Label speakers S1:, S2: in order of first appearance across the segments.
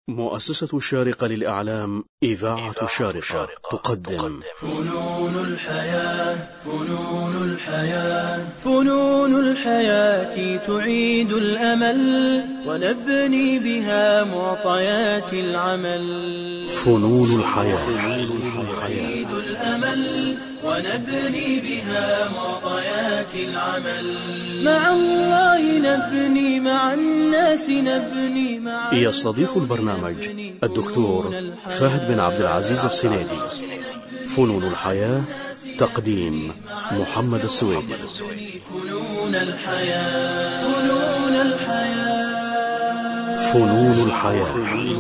S1: مؤسسة الشارقة للإعلام إذاعة الشارقة تقدم
S2: فنون الحياة فنون الحياة فنون الحياة تعيد الأمل ونبني بها معطيات العمل.
S1: فنون الحياة
S2: تعيد الأمل ونبني بها معطيات العمل. مع الله نبني، مع الناس نبني، مع
S1: يستضيف البرنامج الدكتور فهد بن عبد العزيز السنيدي. فنون الحياة، تقديم محمد السويدي.
S2: فنون الحياة فنون الحياة
S1: فنون الحياة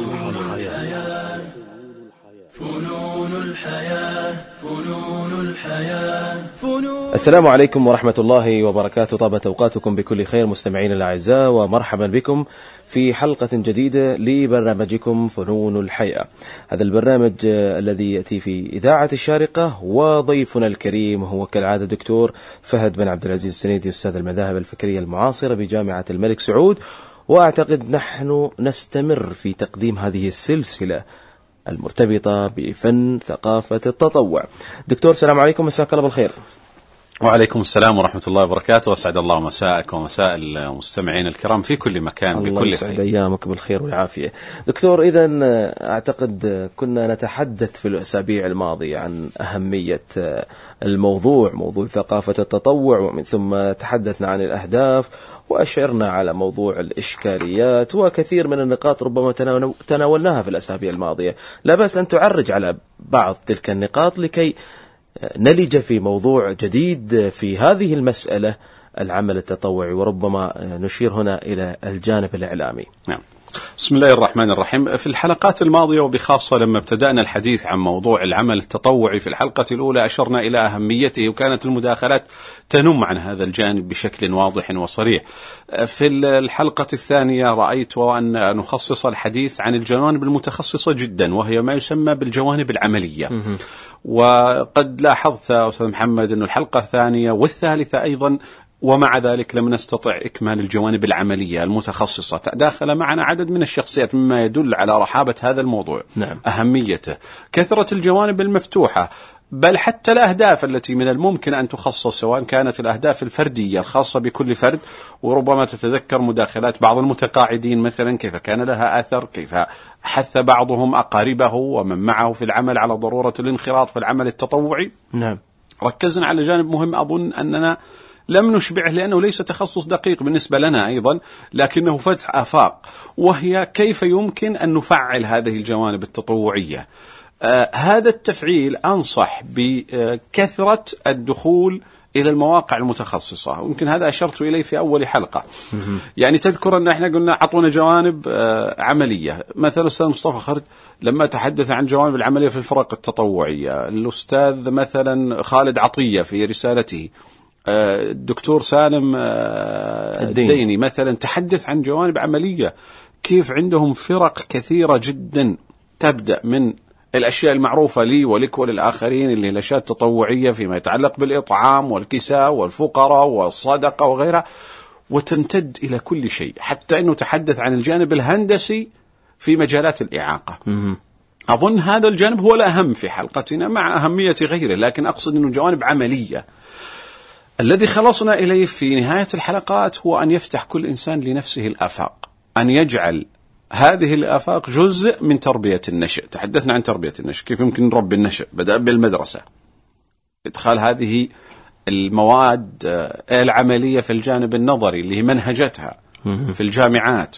S2: فنون الحياة فنون الحياة فنون.
S3: السلام عليكم ورحمة الله وبركاته. طابت أوقاتكم بكل خير مستمعين الأعزاء، ومرحبا بكم في حلقة جديدة لبرنامجكم فنون الحياة. هذا البرنامج الذي يأتي في إذاعة الشارقة، وضيفنا الكريم هو كالعادة دكتور فهد بن عبد العزيز السنيدي، أستاذ المذاهب الفكرية المعاصرة بجامعة الملك سعود. وأعتقد نحن نستمر في تقديم هذه السلسلة المرتبطة بفن ثقافة التطوع. دكتور السلام عليكم، مساك الله بالخير.
S4: وعليكم السلام ورحمة الله وبركاته، وأسعد الله مساءك ومساء المستمعين الكرام في كل مكان بكل خير.
S3: الله يسعد أيامك بالخير والعافية. دكتور، إذن أعتقد كنا نتحدث في الأسابيع الماضية عن أهمية الموضوع، موضوع ثقافة التطوع، ومن ثم تحدثنا عن الأهداف، وأشرنا على موضوع الإشكاليات، وكثير من النقاط ربما تناولناها في الأسابيع الماضية. لا بأس أن تعرج على بعض تلك النقاط لكي نلج في موضوع جديد في هذه المسألة، العمل التطوعي، وربما نشير هنا إلى الجانب الإعلامي.
S4: نعم. بسم الله الرحمن الرحيم. في الحلقات الماضية وبخاصة لما ابتدأنا الحديث عن موضوع العمل التطوعي في الحلقة الأولى أشرنا إلى أهميته، وكانت المداخلات تنم عن هذا الجانب بشكل واضح وصريح. في الحلقة الثانية رأيت أن نخصص الحديث عن الجوانب المتخصصة جدا، وهي ما يسمى بالجوانب العملية. وقد لاحظت أستاذ محمد أن الحلقة الثانية والثالثة أيضا ومع ذلك لم نستطع إكمال الجوانب العملية المتخصصة. تداخل معنا عدد من الشخصيات مما يدل على رحابة هذا الموضوع.
S3: نعم.
S4: أهميته، كثرة الجوانب المفتوحة، بل حتى الأهداف التي من الممكن أن تخصص، سواء كانت الأهداف الفردية الخاصة بكل فرد، وربما تتذكر مداخلات بعض المتقاعدين مثلا كيف كان لها أثر، كيف حث بعضهم أقاربه ومن معه في العمل على ضرورة الانخراط في العمل التطوعي.
S3: نعم.
S4: ركزنا على جانب مهم أظن أننا لم نشبعه لأنه ليس تخصص دقيق بالنسبة لنا أيضا، لكنه فتح آفاق، وهي كيف يمكن أن نفعل هذه الجوانب التطوعية. هذا التفعيل أنصح بكثرة الدخول إلى المواقع المتخصصة، ويمكن هذا أشرت إليه في أول حلقة. يعني تذكر أن احنا قلنا عطونا جوانب عملية، مثلا الأستاذ مصطفى خرج لما تحدث عن جوانب العملية في الفرق التطوعية، الأستاذ مثلا خالد عطية في رسالته، الدكتور سالم الديني مثلا تحدث عن جوانب عملية، كيف عندهم فرق كثيرة جدا تبدأ من الأشياء المعروفة لي ولك وللآخرين اللي هي الأشياء التطوعية فيما يتعلق بالإطعام والكساء والفقراء والصدقة وغيرها، وتمتد إلى كل شيء، حتى أنه تحدث عن الجانب الهندسي في مجالات الإعاقة. أظن هذا الجانب هو الأهم في حلقتنا مع أهمية غيره، لكن أقصد أنه جوانب عملية. الذي خلصنا إليه في نهاية الحلقات هو أن يفتح كل إنسان لنفسه الآفاق، أن يجعل هذه الآفاق جزء من تربية النشء. تحدثنا عن تربية النشء، كيف يمكن نربي النشء، بدأ بالمدرسة، إدخال هذه المواد العملية في الجانب النظري اللي هي منهجتها في الجامعات،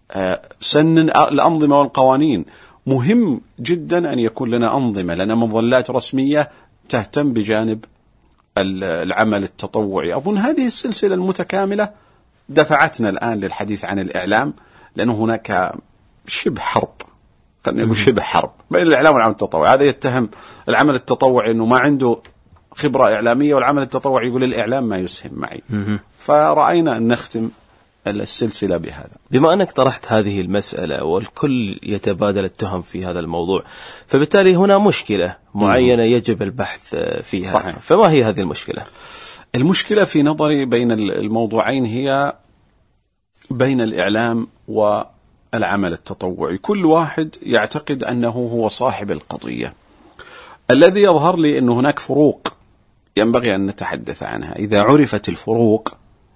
S4: سن الأنظمة والقوانين. مهم جدا أن يكون لنا أنظمة، لنا مظلات رسمية تهتم بجانب العمل التطوعي. أظن هذه السلسلة المتكاملة دفعتنا الآن للحديث عن الإعلام، لأنه هناك شبه حرب، خلينا نقول شبه حرب بين الإعلام والعمل التطوعي. هذا يتهم العمل التطوعي أنه ما عنده خبرة إعلامية، والعمل التطوعي يقول الإعلام ما يسهم معي. فرأينا أن نختم السلسلة بهذا.
S3: بما أنك طرحت هذه المسألة والكل يتبادل التهم في هذا الموضوع، فبالتالي هنا مشكلة معينة يجب البحث فيها.
S4: صحيح.
S3: فما هي هذه المشكلة؟
S4: المشكلة في نظري بين الموضوعين هي بين الإعلام العمل التطوعي كل واحد يعتقد أنه هو صاحب القضية. الذي يظهر لي أن هناك فروق ينبغي أن نتحدث عنها. إذا عرفت الفروق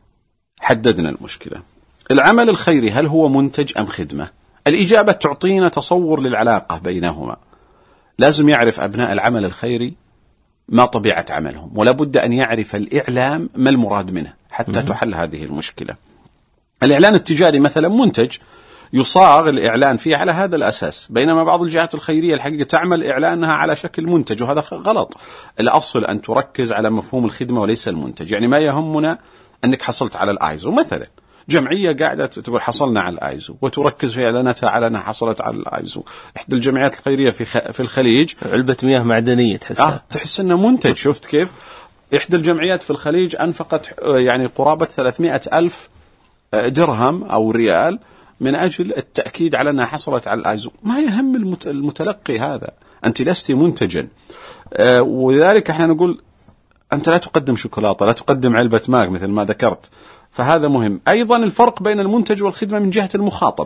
S4: حددنا المشكلة. العمل الخيري هل هو منتج أم خدمة؟ الإجابة تعطينا تصور للعلاقة بينهما. لازم يعرف أبناء العمل الخيري ما طبيعة عملهم، ولا بد أن يعرف الإعلام ما المراد منه حتى تحل هذه المشكلة. الإعلان التجاري مثلا منتج يصاغ الإعلان فيه على هذا الأساس، بينما بعض الجهات الخيرية الحقيقة تعمل إعلانها على شكل منتج، وهذا غلط. الأصل أن تركز على مفهوم الخدمة وليس المنتج. يعني ما يهمنا أنك حصلت على الآيزو مثلا، جمعية قاعدة تقول حصلنا على الآيزو وتركز في إعلاناتها على أنها حصلت على الآيزو. إحدى الجمعيات الخيرية في الخليج
S3: علبة مياه معدنية
S4: تحس أنه منتج. شفت كيف؟ إحدى الجمعيات في الخليج أنفقت يعني قرابة 300,000 درهم أو ريال من أجل التأكيد على أنها حصلت على الآيزو. ما يهم المتلقي هذا، أنت لست منتجا. ولذلك احنا نقول أنت لا تقدم شوكولاتة، لا تقدم علبة ماء مثل ما ذكرت. فهذا مهم. أيضا الفرق بين المنتج والخدمة من جهة المخاطب.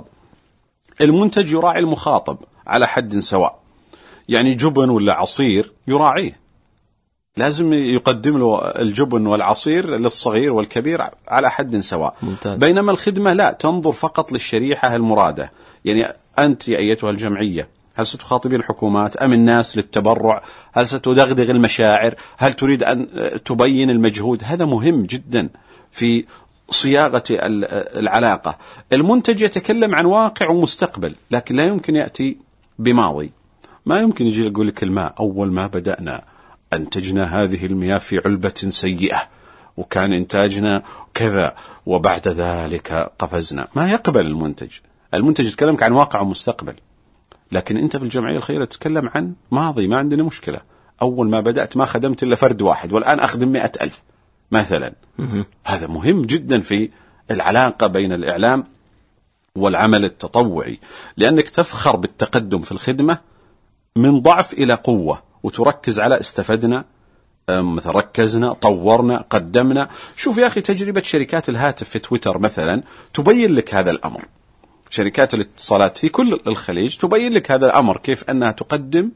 S4: المنتج يراعي المخاطب على حد سواء، يعني جبن ولا عصير يراعيه، لازم يقدم له الجبن والعصير للصغير والكبير على حد سواء.
S3: ممتاز.
S4: بينما الخدمة لا، تنظر فقط للشريحة المرادة. يعني أنت أيتها الجمعية هل ستخاطبين الحكومات أم الناس للتبرع؟ هل ستدغدغ المشاعر؟ هل تريد أن تبين المجهود؟ هذا مهم جدا في صياغة العلاقة. المنتج يتكلم عن واقع ومستقبل، لكن لا يمكن يأتي بماضي. ما يمكن يجي يقول لك الماء أول ما بدأنا أنتجنا هذه المياه في علبة سيئة وكان إنتاجنا كذا وبعد ذلك قفزنا. ما يقبل المنتج. المنتج يتكلم عن واقع ومستقبل، لكن أنت في الجمعية الخيرية تتكلم عن ماضي. ما عندنا مشكلة، أول ما بدأت ما خدمت إلا فرد واحد والآن أخدم 100,000 مثلا. هذا مهم جدا في العلاقة بين الإعلام والعمل التطوعي، لأنك تفخر بالتقدم في الخدمة من ضعف إلى قوة، وتركز على استفدنا، مثلا ركزنا، طورنا، قدمنا. شوف يا أخي تجربة شركات الهاتف في تويتر مثلا تبين لك هذا الأمر. شركات الاتصالات في كل الخليج تبين لك هذا الأمر، كيف أنها تقدم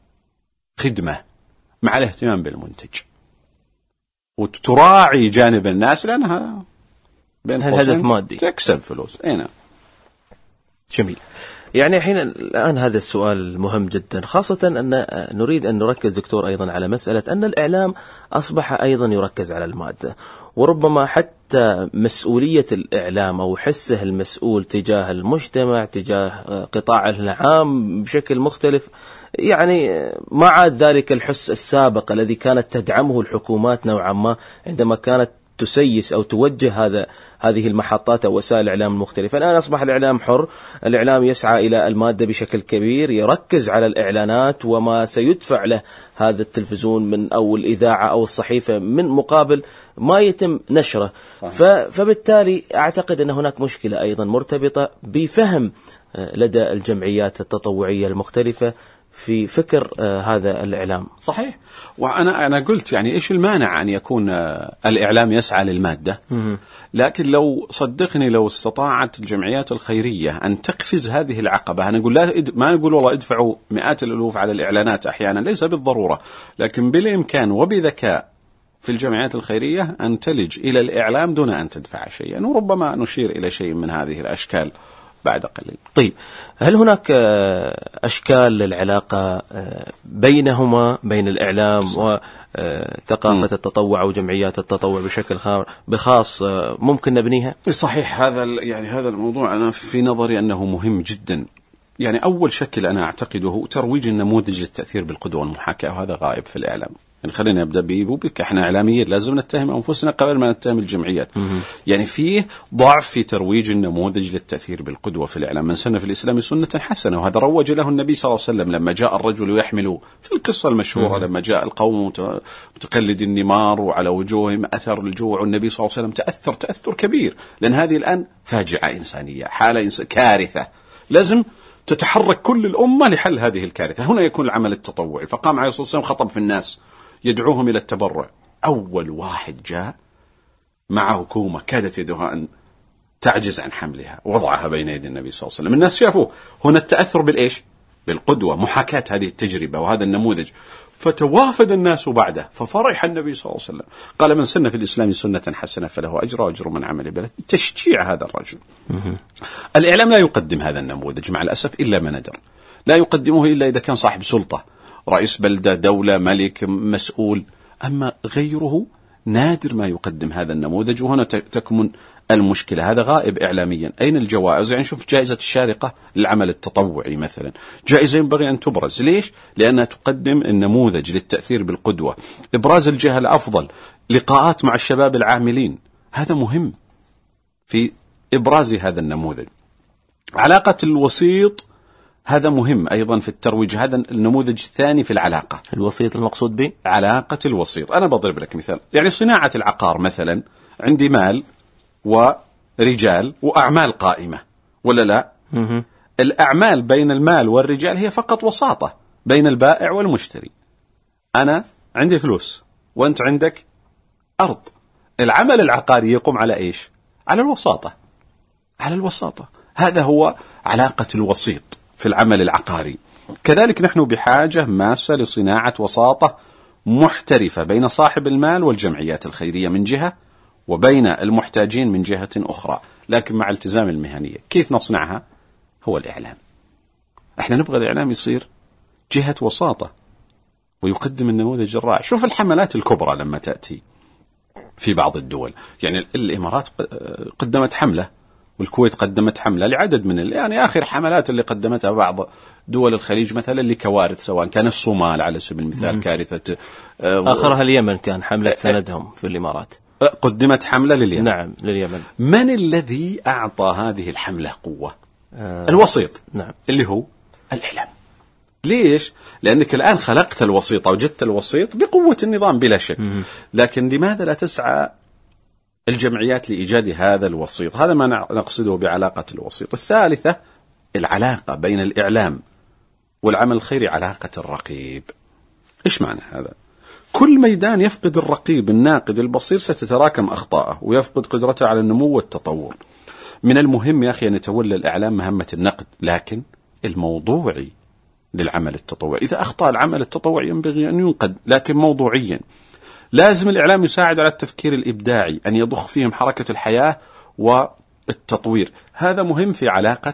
S4: خدمة مع الاهتمام بالمنتج وتراعي جانب الناس، لأنها
S3: الهدف مادي،
S4: تكسب فلوس. نعم.
S3: جميل. يعني الآن هذا السؤال مهم جدا، خاصة أن نريد أن نركز دكتور أيضا على مسألة أن الإعلام أصبح أيضا يركز على المادة، وربما حتى مسؤولية الإعلام أو حسه المسؤول تجاه المجتمع، تجاه قطاع العام بشكل مختلف، يعني ما عاد ذلك الحس السابق الذي كانت تدعمه الحكومات نوعا ما عندما كانت تسيس أو توجه هذه المحطات أو وسائل الإعلام المختلفة. الآن أصبح الإعلام حر، الإعلام يسعى إلى المادة بشكل كبير، يركز على الإعلانات وما سيدفع له هذا التلفزيون من أو الإذاعة أو الصحيفة من مقابل ما يتم نشره. فبالتالي أعتقد أن هناك مشكلة أيضا مرتبطة بفهم لدى الجمعيات التطوعية المختلفة في فكر هذا الإعلام.
S4: صحيح. وأنا قلت يعني إيش المانع أن يكون الإعلام يسعى للمادة، لكن لو صدقني لو استطاعت الجمعيات الخيرية أن تقفز هذه العقبة، أنا أقول ما نقول والله ادفعوا مئات الألوف على الإعلانات أحيانا، ليس بالضرورة، لكن بالإمكان وبذكاء في الجمعيات الخيرية أن تلج إلى الإعلام دون أن تدفع شيئا، وربما نشير إلى شيء من هذه الأشكال بعد قليل.
S3: طيب، هل هناك أشكال للعلاقة بينهما، بين الإعلام وثقافة التطوع وجمعيات التطوع بشكل بخاص ممكن نبنيها؟
S4: صحيح. هذا الموضوع أنا في نظري أنه مهم جدا. يعني أول شكل أنا أعتقده ترويج النموذج للتأثير بالقدوة والمحاكاة، وهذا غائب في الإعلام. يعني خلينا نبدأ بك، احنا إعلاميين لازم نتهم أنفسنا قبل ما نتهم الجمعيات. يعني فيه ضعف في ترويج النموذج للتأثير بالقدوة في الإعلام. من سن في الإسلام سنة حسنة، وهذا روج له النبي صلى الله عليه وسلم لما جاء الرجل يحمل في القصة المشهورة لما جاء القوم متقلد النمار وعلى وجوههم أثر الجوع، والنبي صلى الله عليه وسلم تأثر كبير، لأن هذه الآن فاجعة إنسانية، حالة كارثة، لازم تتحرك كل الأمة لحل هذه الكارثة. هنا يكون العمل التطوعي. فقام عليه الصلاة والسلام خطب في الناس يدعوهم إلى التبرع. أول واحد جاء مع حكومة كادت يدها أن تعجز عن حملها، وضعها بين يدي النبي صلى الله عليه وسلم. الناس شافوا هنا التأثر بالإيش؟ بالقدوة، محاكاة هذه التجربة وهذا النموذج، فتوافد الناس بعده، ففرح النبي صلى الله عليه وسلم، قال من سن في الإسلام سنة حسنة فله أجر وأجر من عمل به، تشجيع هذا الرجل. الإعلام لا يقدم هذا النموذج مع الأسف إلا ما ندر، لا يقدمه إلا إذا كان صاحب سلطة، رئيس بلدة، دولة، ملك، مسؤول، أما غيره نادر ما يقدم هذا النموذج. وهنا تكمن المشكلة، هذا غائب إعلاميا. أين الجوائز؟ يعني شوف جائزة الشارقة للعمل التطوعي مثلا، جائزة ينبغي أن تبرز. ليش؟ لأنها تقدم النموذج للتأثير بالقدوة، إبراز الجهة الأفضل، لقاءات مع الشباب العاملين، هذا مهم في إبراز هذا النموذج. علاقة الوسيط هذا مهم أيضا في الترويج، هذا النموذج الثاني في العلاقة.
S3: الوسيط المقصود به
S4: علاقة الوسيط. أنا بضرب لك مثال، يعني صناعة العقار مثلا، عندي مال ورجال وأعمال قائمة ولا لا؟ الأعمال بين المال والرجال هي فقط وساطة بين البائع والمشتري. أنا عندي فلوس وأنت عندك أرض، العمل العقاري يقوم على إيش؟ على الوساطة، على الوساطة. هذا هو علاقة الوسيط في العمل العقاري. كذلك نحن بحاجة ماسة لصناعة وساطة محترفة بين صاحب المال والجمعيات الخيرية من جهة، وبين المحتاجين من جهة أخرى، لكن مع التزام المهنية. كيف نصنعها؟ هو الإعلام. احنا نبغى الإعلام يصير جهة وساطة ويقدم النموذج الرائع. شوف الحملات الكبرى لما تأتي في بعض الدول، يعني الإمارات قدمت حملة، والكويت قدمت حملة لعدد من يعني آخر حملات اللي قدمتها بعض دول الخليج مثلا لكوارث، سواء كان الصومال على سبيل المثال كارثة،
S3: آخرها اليمن كان حملة سندهم في الإمارات،
S4: قدمت حملة لليمن.
S3: نعم لليمن.
S4: من الذي أعطى هذه الحملة قوة؟ الوسيط.
S3: نعم.
S4: اللي هو الإعلام. ليش؟ لأنك الآن خلقت الوسيط أو جدت الوسيط بقوة النظام بلا شك، لكن لماذا لا تسعى الجمعيات لإيجاد هذا الوسيط؟ هذا ما نقصده بعلاقة الوسيط. الثالثة العلاقة بين الإعلام والعمل الخيري، علاقة الرقيب. إيش معنى هذا؟ كل ميدان يفقد الرقيب الناقد البصير ستتراكم أخطاءه ويفقد قدرته على النمو والتطور. من المهم يا أخي أن يتولى الإعلام مهمة النقد، لكن الموضوعي للعمل التطوعي. إذا أخطأ العمل التطوعي ينبغي أن ينقد، لكن موضوعيا. لازم الإعلام يساعد على التفكير الإبداعي، أن يضخ فيهم حركة الحياة والتطوير. هذا مهم في علاقة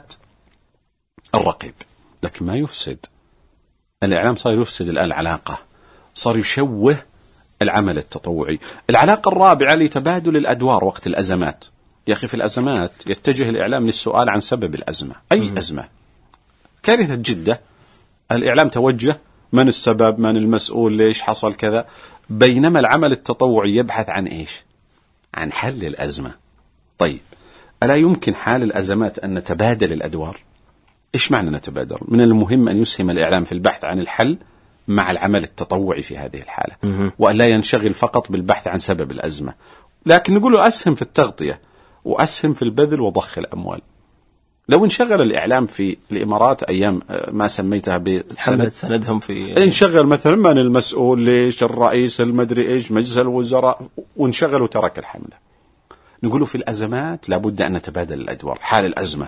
S4: الرقيب، لكن ما يفسد. الإعلام صار يفسد الآن العلاقة، صار يشوه العمل التطوعي. العلاقة الرابعة لتبادل الأدوار وقت الأزمات. يا أخي في الأزمات يتجه الإعلام للسؤال عن سبب الأزمة. أي أزمة؟ كارثة جدة، الإعلام توجه من السبب، من المسؤول، ليش حصل كذا، بينما العمل التطوعي يبحث عن إيش؟ عن حل الأزمة. طيب ألا يمكن حال الأزمات أن نتبادل الأدوار؟ إيش معنى نتبادل؟ من المهم أن يسهم الإعلام في البحث عن الحل مع العمل التطوعي في هذه الحالة، وأن لا ينشغل فقط بالبحث عن سبب الأزمة. لكن نقول له أسهم في التغطية وأسهم في البذل وضخ الأموال. لو انشغل الإعلام في الإمارات أيام ما سميتها
S3: بحملة سندهم، في
S4: انشغل مثلا من المسؤول، ليش الرئيس المدري إيش، مجلس الوزراء، وانشغل وترك الحملة. نقوله في الأزمات لابد أن نتبادل الأدوار. حال الأزمة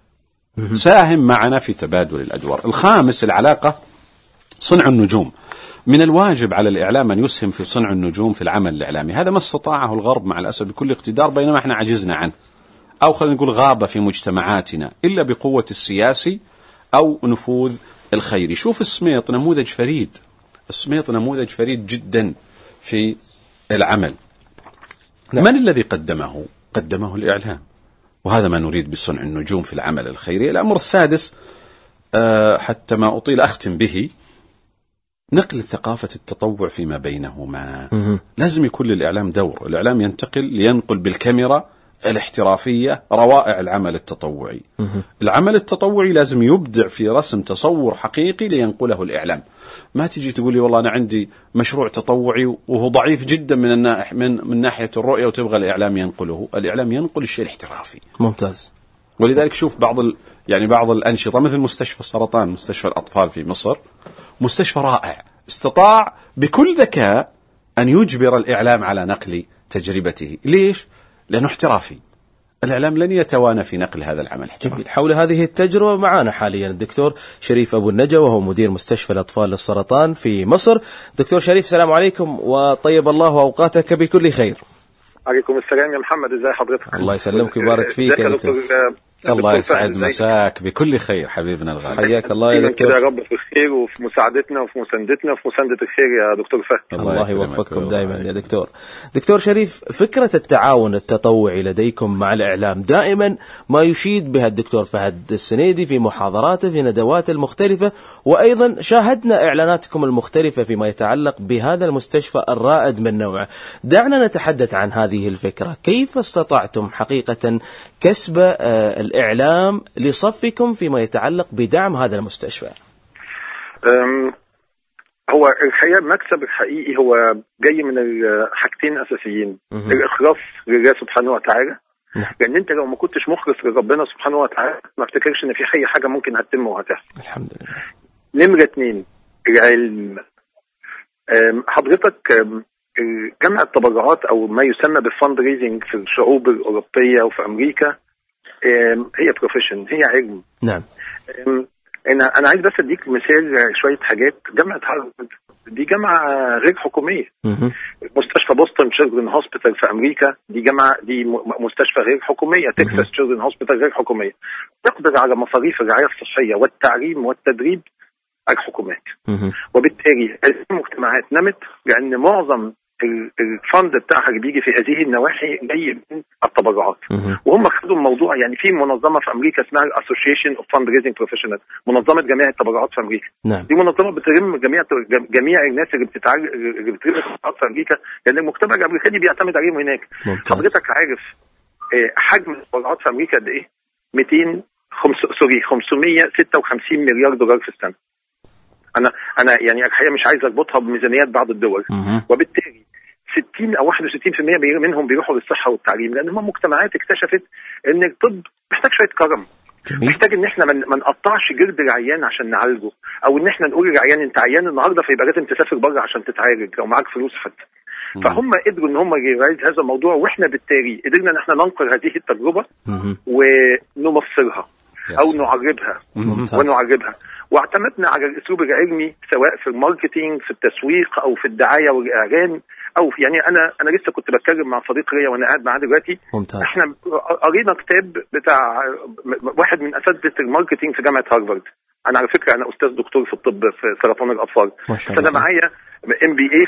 S4: ساهم معنا في تبادل الأدوار. الخامس العلاقة صنع النجوم. من الواجب على الإعلام أن يسهم في صنع النجوم في العمل الإعلامي. هذا ما استطاعه الغرب مع الأسف بكل اقتدار، بينما احنا عجزنا عنه، أو خلينا نقول غاب في مجتمعاتنا، إلا بقوة السياسي أو نفوذ الخيري. شوف السميط نموذج فريد، السميط نموذج فريد جدا في العمل. من الذي قدمه؟ قدمه الإعلام، وهذا ما نريد بصنع النجوم في العمل الخيري. الأمر السادس حتى ما أطيل أختم به، نقل ثقافة التطوع فيما بينهما. لازم يكون للإعلام دور. الإعلام لينقل بالكاميرا الاحترافية روائع العمل التطوعي. العمل التطوعي لازم يبدع في رسم تصور حقيقي لينقله الإعلام. ما تجي تقول لي والله أنا عندي مشروع تطوعي وهو ضعيف جدا من ناحية الرؤية وتبغى الإعلام ينقله. الإعلام ينقل الشيء الاحترافي.
S3: ممتاز.
S4: ولذلك شوف بعض الأنشطة مثل مستشفى السرطان، مستشفى الأطفال في مصر، مستشفى رائع، استطاع بكل ذكاء أن يجبر الإعلام على نقل تجربته. ليش؟ لأنه احترافي. الإعلام لن يتوانى في نقل هذا العمل.
S3: جميل. حول هذه التجربة معنا حاليا الدكتور شريف أبو النجا، وهو مدير مستشفى الأطفال للسرطان في مصر. دكتور شريف، السلام عليكم وطيب الله أوقاتك بكل خير.
S5: عليكم السلام يا محمد، ازي حضرتك؟
S3: الله يسلمك ويبارك فيك يا دكتور.
S4: الله يسعد مساك بكل خير حبيبنا الغالي.
S3: حياك الله يا دكتور.
S5: يا رب في الخير وفي مساعدتنا وفي مساندتنا وفي مساندة الخير يا دكتور فهد.
S3: الله يوفقكم دائما يا دكتور. دكتور شريف، فكرة التعاون التطوعي لديكم مع الإعلام دائما ما يشيد بها الدكتور فهد السنيدي في محاضراته في ندوات المختلفة، وأيضا شاهدنا إعلاناتكم المختلفة فيما يتعلق بهذا المستشفى الرائد من نوعه. دعنا نتحدث عن هذه الفكرة. كيف استطعتم حقيقة كسب الإعلام لصفكم فيما يتعلق بدعم هذا المستشفى؟
S5: هو الحقيقة المكسب الحقيقي هو جاي من حاجتين أساسيين. الإخلاص لله سبحانه وتعالى، لأن أنت لو ما كنتش مخلص لربنا سبحانه وتعالى ما افتكرش إن في أي حاجة ممكن هتتم وهتحصل.
S3: الحمد لله.
S5: نمرة 2 العلم. حضرتك جمع التبرعات أو ما يسمى بالفند ريزنج في الشعوب الأوروبية وفي أمريكا هي بروفيشن، هي علم.
S3: نعم.
S5: أنا عايز بس أديك مثال شوية حاجات. جامعة هارفارد دي جامعة غير حكومية. مستشفى بوسطن تشيلدرن هوسبيتال في أمريكا دي مستشفى غير حكومية. تكساس تشيلدرن هوسبيتال غير حكومية، تقدر على مصاريف الرعاية الصحية والتعليم والتدريب الحكومات. وبالتالي المجتمعات نمت لأن معظم الفند بتاعها اللي بيجي في هذه النواحي جاي من التبرعات. وهم خدوا الموضوع، يعني في منظمه في امريكا اسمها الاسوشيشن اوف فاند ريزنج بروفيشنال، منظمه جميع التبرعات في امريكا.
S3: نعم.
S5: دي منظمه بتلم جميع الناس اللي بتتربى في امريكا، لان المجتمع الامريكي بيعتمد عليهم هناك. حضرتك عارف حجم التبرعات في امريكا قد ايه؟ 556 مليار دولار في السنه. انا يعني الحقيقه مش عايز اربطها بميزانيات بعض الدول. وبالتالي 60 أو 61% منهم بيروحوا للصحة والتعليم، لأن هم مجتمعات اكتشفت إن الطب محتاج شوية كرم. محتاج إن إحنا ما نقطعش جلد العيان عشان نعالجه، أو إن إحنا نقول للعيان أنت عيان النهارده فيبقى لازم تسافر بره عشان تتعالج لو معاك فلوس حتى. فهم قدروا إن هم يرايز هذا الموضوع، وإحنا بالتالي قدرنا إن إحنا ننقل هذه التجربة ونمصرها أو نعربها ونعربها. واعتمدنا على الأسلوب العلمي سواء في الماركتينج، في التسويق، أو في الدعاية والإعلان، او يعني انا لسه كنت بتكلم مع صديق ليا وانا قاعد معاه دلوقتي.
S3: ممتاز.
S5: احنا قرينا كتاب بتاع واحد من اساتذه الماركتينج في جامعه هارفارد. انا على فكره انا استاذ دكتور في الطب في سرطان الاطفال، فانا معايا MBA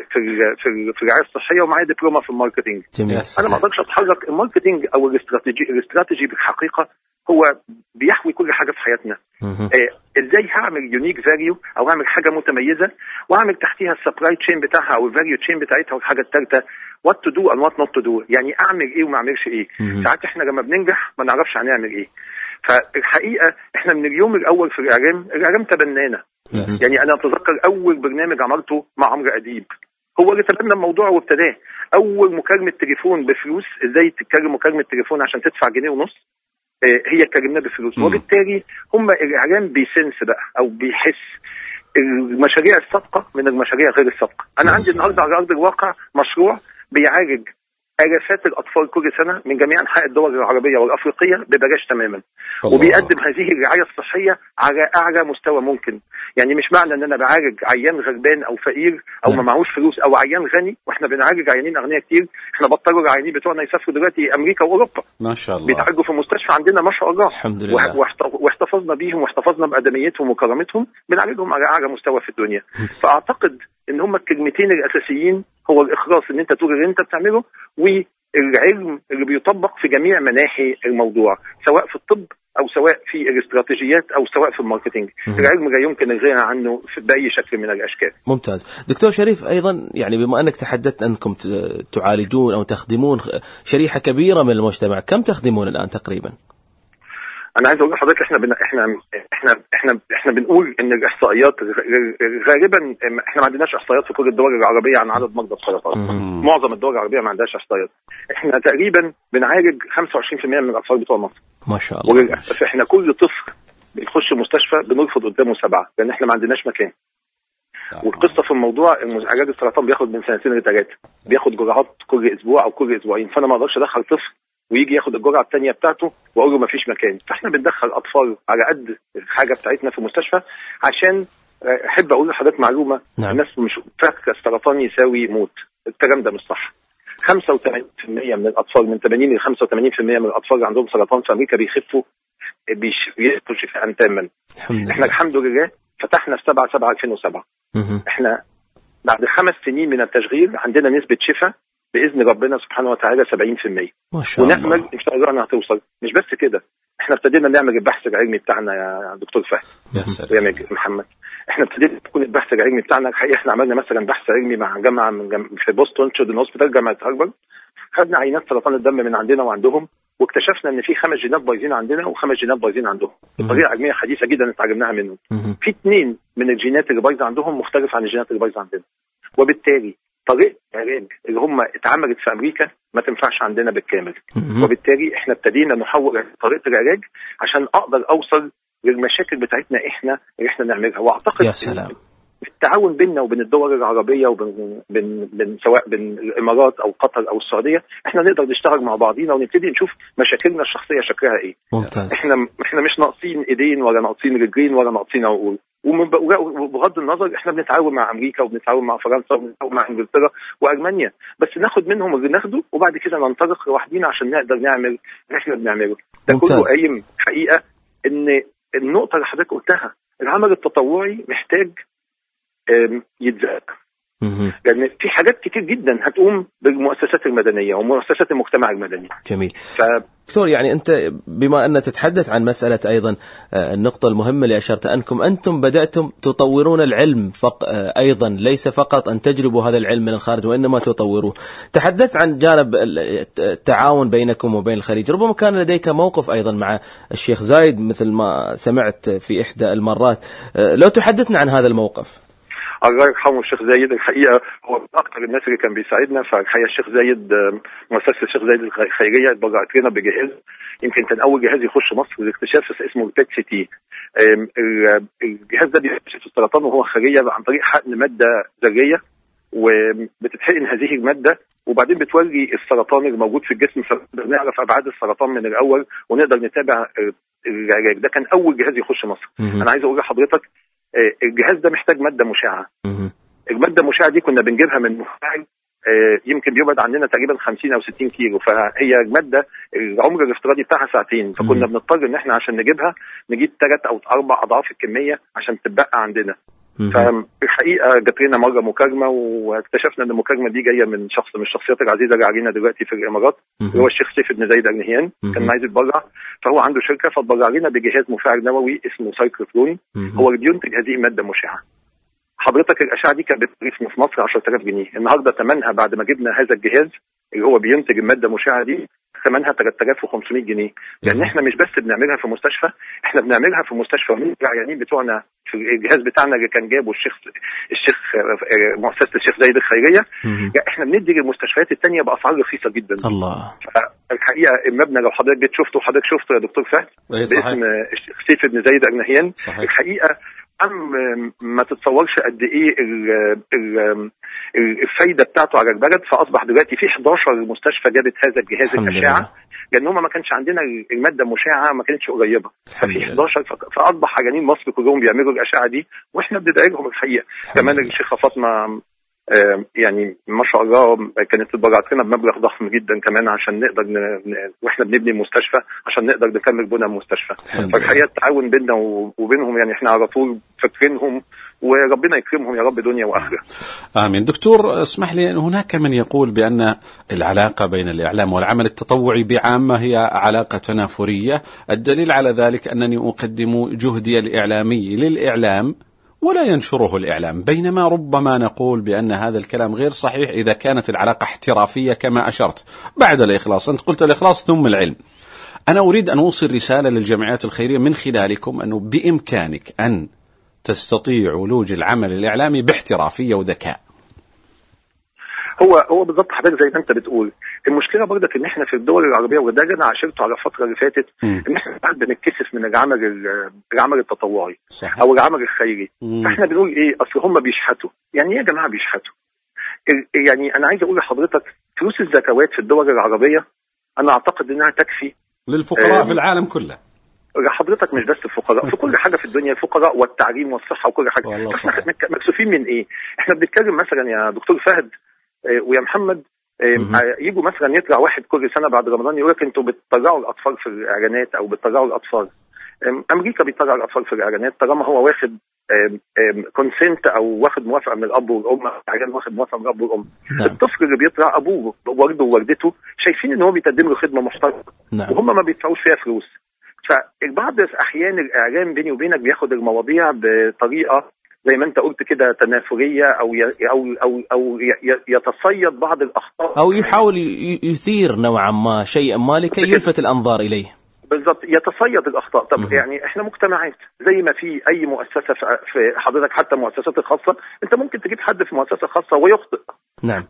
S5: في الرعايه الصحيه ومعايا دبلومه في الماركتينج. انا ما اقدرش اتحرك. الماركتينج او الاستراتيجي بالحقيقه هو بيحوي كل حاجه في حياتنا. ازاي هعمل يونيك فاليو او اعمل حاجه متميزه واعمل تحتيها السبلاي تشين بتاعها او الفاليو تشين بتاعتها. والحاجه الثالثه وات تو دو اند وات نوت تو دو، يعني اعمل ايه وما اعملش ايه. ساعات احنا لما بننجح ما نعرفش هنعمل ايه. فالحقيقه احنا من اليوم الاول في الاعلام تبنانا. يعني انا اتذكر اول برنامج عملته مع عمرو اديب هو اللي تبنى الموضوع وابتداه. اول مكالمه تليفون بفلوس، ازاي تتكلم مكالمه تليفون عشان تدفع جنيه ونص، هي اتكلمنا بفلوس. وبالتالي هم الاعلام بيسنس بقى او بيحس المشاريع الصادقه من المشاريع غير الصادقه. انا عندي النهارده على ارض الواقع مشروع بيعالج آلافات الأطفال كل سنة من جميع أنحاء الدول العربية والأفريقية ببلاش تماما. وبيقدم هذه الرعاية الصحية على أعلى مستوى ممكن. يعني مش معنى أن أنا بعالج عيان غلبان أو فقير أو ما معهوش فلوس أو عيان غني، وإحنا بنعالج عيانين أغنياء كتير. إحنا بطلوا العيانين بتوعنا يسافروا دلوقتي أمريكا وأوروبا
S4: ما شاء الله،
S5: بيتعالجوا في المستشفى عندنا ما شاء الله
S3: الحمد لله.
S5: واحتفظنا بيهم واحتفظنا بأدميتهم وكرامتهم، بنعالجهم على أعلى مستوى في الدنيا. فأعتقد إن هم الكلمتين الأساسيين هو الإخلاص، إن أنت تقول اللي أنت بتعمله، والعلم اللي بيطبق في جميع مناحي الموضوع، سواء في الطب أو سواء في الاستراتيجيات أو سواء في الماركتينج. العلم لا يمكن الغنى عنه بأي شكل من الأشكال.
S3: ممتاز. دكتور شريف، أيضا يعني بما أنك تحدثت أنكم تعالجون أو تخدمون شريحة كبيرة من المجتمع، كم تخدمون الآن تقريبا؟
S5: انا عايز اقول لحضرتك احنا بنقول ان الاحصائيات غالبا احنا ما عندناش احصائيات في كل الدول العربيه عن عدد مرضى السرطان. معظم الدول العربيه ما عندهاش احصائيات. احنا تقريبا بنعالج 25% من الاطفال بتوع مصر
S3: ما شاء الله.
S5: وللاسف احنا كل طفل بيخش مستشفى بنرفض قدامه 7 لان احنا ما عندناش مكان. والقصه في الموضوع علاج السرطان بياخد من 2 ل3 بياخد جرعات كل اسبوع او كل اسبوعين، فانا ما اقدرش ادخل طفل ويجي ياخد الجرعه الثانيه بتاعته واقول له ما فيش مكان. فاحنا بندخل اطفال على قد الحاجه بتاعتنا في المستشفى عشان احب اقول لحضرتك معلومه.
S3: نعم.
S5: الناس مش فاكره السرطان يساوي موت، الكلام ده مش صح. 85% من الاطفال، من 80 ل 85% من الاطفال اللي عندهم سرطان في امريكا بيخفوا، بيشفوا شفاء تاما. احنا الحمد لله فتحنا في 7/7/2007. احنا بعد 5 سنين من التشغيل عندنا نسبه شفاء باذن ربنا سبحانه وتعالى 70%، ونأمل ان شاء الله انها توصل. مش بس كده، احنا ابتدينا نعمل البحث العلمي بتاعنا يا دكتور فهد ويا محمد. احنا ابتدينا نكون البحث العلمي بتاعنا الحقيقه. احنا عملنا مثلا بحث علمي مع جامعه في بوسطن تشيلدرن هوسبيتال، جامعه هارفارد. خدنا عينات سرطان الدم من عندنا وعندهم، واكتشفنا ان في 5 جينات بايظين عندنا و5 جينات بايظين عندهم بطريقه علميه حديثه جدا اتعلمناها منهم. في 2 من الجينات اللي بايظه عندهم مختلف عن الجينات اللي بايظه عندنا، وبالتالي طريقه العلاج اللي هم اتعملت في امريكا ما تنفعش عندنا بالكامل. وبالتالي احنا ابتدينا نحول طريقه العلاج عشان اقدر اوصل للمشاكل بتاعتنا احنا اللي احنا نعملها. واعتقد
S3: يا سلام
S5: التعاون بيننا وبين الدول العربيه وبين سواء بين الامارات او قطر او السعوديه، احنا نقدر نشتغل مع بعضينا ونبتدي نشوف مشاكلنا الشخصيه شكلها ايه.
S3: ممتاز.
S5: احنا مش ناقصين ايدين ولا ناقصين رجلين ولا ناقصين عقول. وبغض النظر احنا بنتعاون مع امريكا وبنتعاون مع فرنسا وبنتعاون مع انجلترا والمانيا، بس ناخد منهم اللي ناخده وبعد كده ننطلق لوحدينا عشان نقدر نعمل اللي احنا بنعمله. ده كله قايم حقيقه ان النقطه اللي حضرتك قلتها، العمل التطوعي محتاج يتزاد، لان في حاجات كتير جدا هتقوم بالمؤسسات المدنيه ومؤسسات المجتمع المدني.
S3: جميل. دكتور، يعني انت بما ان تتحدث عن مساله ايضا النقطه المهمه اللي اشرت انكم انتم بداتم تطورون العلم ايضا، ليس فقط ان تجلبوا هذا العلم من الخارج وانما تطوروه. تحدثت عن جانب التعاون بينكم وبين الخليج، ربما كان لديك موقف ايضا مع الشيخ زايد مثل ما سمعت في احدى المرات، لو تحدثنا عن هذا الموقف.
S5: الله يرحمه الشيخ زايد، الحقيقه هو من اكثر الناس اللي كان بيساعدنا. فالحقيقه الشيخ زايد، مؤسسه الشيخ زايد الخيريه اتبرعت لنا بجهاز، يمكن كان اول جهاز يخش مصر للاكتشاف، اسمه بيت سي تي. الجهاز ده بيكتشف السرطان وهو خارجيه عن طريق حقن ماده ذريه، وبتتحقن هذه الماده وبعدين بتوري السرطان اللي موجود في الجسم، فنقدر نعرف ابعاد السرطان من الاول ونقدر نتابع العلاج. ده كان اول جهاز يخش مصر. انا عايز اقول لحضرتك الجهاز ده محتاج ماده مشعه. الماده المشعه دي كنا بنجيبها من مفاعل يمكن بيبعد عننا تقريبا 50 أو 60 كيلو، فهي الماده العمر الافتراضي بتاعها 2 ساعات، فكنا بنضطر ان احنا عشان نجيبها نجيب 3 أو 4 اضعاف الكميه عشان تبقى عندنا. فالحقيقه جات لنا مره مكالمه واكتشفنا ان المكالمه دي جايه من شخص من الشخصيات العزيزه اللي علينا دلوقتي في الامارات، اللي هو الشيخ سيف بن زايد النهيان. كان عايز يتبرع، فهو عنده شركه فاتبرع لنا بجهاز مفاعل نووي اسمه سايكلوترون، هو اللي بينتج هذه الماده المشعه. حضرتك الاشعه دي كانت بتكلفنا في مصر 10,000 جنيه، النهارده ثمنها بعد ما جبنا هذا الجهاز اللي هو بينتج الماده المشعه دي ثمنها 3,500 جنيه. لان احنا مش بس بنعملها في مستشفى، احنا بنعملها في مستشفى من العيانين بتوعنا في الجهاز بتاعنا اللي كان جابه الشيخ مؤسسه الشيخ زايد الخيريه. احنا بندي للمستشفيات الثانيه باسعار رخيصه جدا.
S3: الله.
S5: الحقيقه المبنى لو حضرتك جيت شفته وحضرتك شفته يا دكتور فهد باسم الشيخ سيف بن زايد النهيان، الحقيقه ما تتصورش قد ايه الفايده بتاعته على البلد. فاصبح دلوقتي في 11 مستشفى جابت هذا الجهاز الاشعه، لان هم ما كانش عندنا الماده المشعه ما كانتش قريبه، ففي 11 فاصبح عيانين مصر كلهم بيعملوا الاشعه دي واحنا بندعي لهم الحقيقه. كمان الشيخه فاطمه يعني ما شاء الله كانت اتبرعت لنا بمبلغ ضخم جدا كمان عشان نقدر واحنا بنبني المستشفى عشان نقدر نكمل بناء المستشفى. فالحقيقه التعاون بيننا وبينهم يعني احنا على طول فاكرينهم، وربنا يكرمهم يا رب دنيا واخره.
S4: امين. دكتور، اسمح لي ان هناك من يقول بان العلاقه بين الاعلام والعمل التطوعي بعامه هي علاقه تنافريه، الدليل على ذلك انني اقدم جهدي الاعلامي للاعلام ولا ينشره الإعلام، بينما ربما نقول بأن هذا الكلام غير صحيح إذا كانت العلاقة احترافية كما أشرت بعد الإخلاص. أنت قلت الإخلاص ثم العلم. أنا أريد أن أوصل رسالة للجمعيات الخيرية من خلالكم أنه بإمكانك أن تستطيع ولوج العمل الإعلامي باحترافية وذكاء.
S5: هو بالضبط حضرتك زي ما انت بتقول. المشكله برضك ان احنا في الدول العربيه، وده انا عاشرته على الفتره اللي فاتت، ان احنا ساعات بنتكسف من العمل التطوعي صحيح. او العمل الخيري. فاحنا بنقول ايه، اصل هم بيشحتوا. يعني ايه يا جماعه بيشحتوا؟ يعني انا عايز اقول لحضرتك فلوس الزكوات في الدول العربيه انا اعتقد انها تكفي
S4: للفقراء في العالم كله.
S5: حضرتك مش بس الفقراء، في كل حاجه في الدنيا، الفقراء والتعليم والصحه وكل حاجه. احنا مكسوفين من ايه؟ احنا بنتكلم مثلا يا دكتور فهد ويا محمد، يجوا مثلا يطلع واحد كل سنه بعد رمضان يقول لك انتوا بتطلعوا الاطفال في الاعلانات او بتطلعوا الاطفال. امريكا بيطلع الاطفال في الاعلانات طالما هو واخد كونسنت او واخد موافقه من الاب والام، الاعلان واخد موافقه من الاب والام. الطفل اللي بيطلع ابوه ووالده ووالدته شايفين ان هو بيقدم له خدمه محترمه وهم ما بيدفعوش فيها فلوس. فبعض الاحيان الاعلام بيني وبينك بياخد المواضيع بطريقه زي ما انت قلت كده تنافريه او يتصيد بعض الاخطاء
S3: او يحاول يثير نوعا ما شيئا ما لكي يلفت الانظار اليه.
S5: بالضبط، يتصيد الاخطاء. طب يعني احنا مجتمعات زي ما في اي مؤسسه في حضرتك، حتى المؤسسات الخاصه انت ممكن تجيب حد في مؤسسه خاصه ويخطئ.
S3: نعم.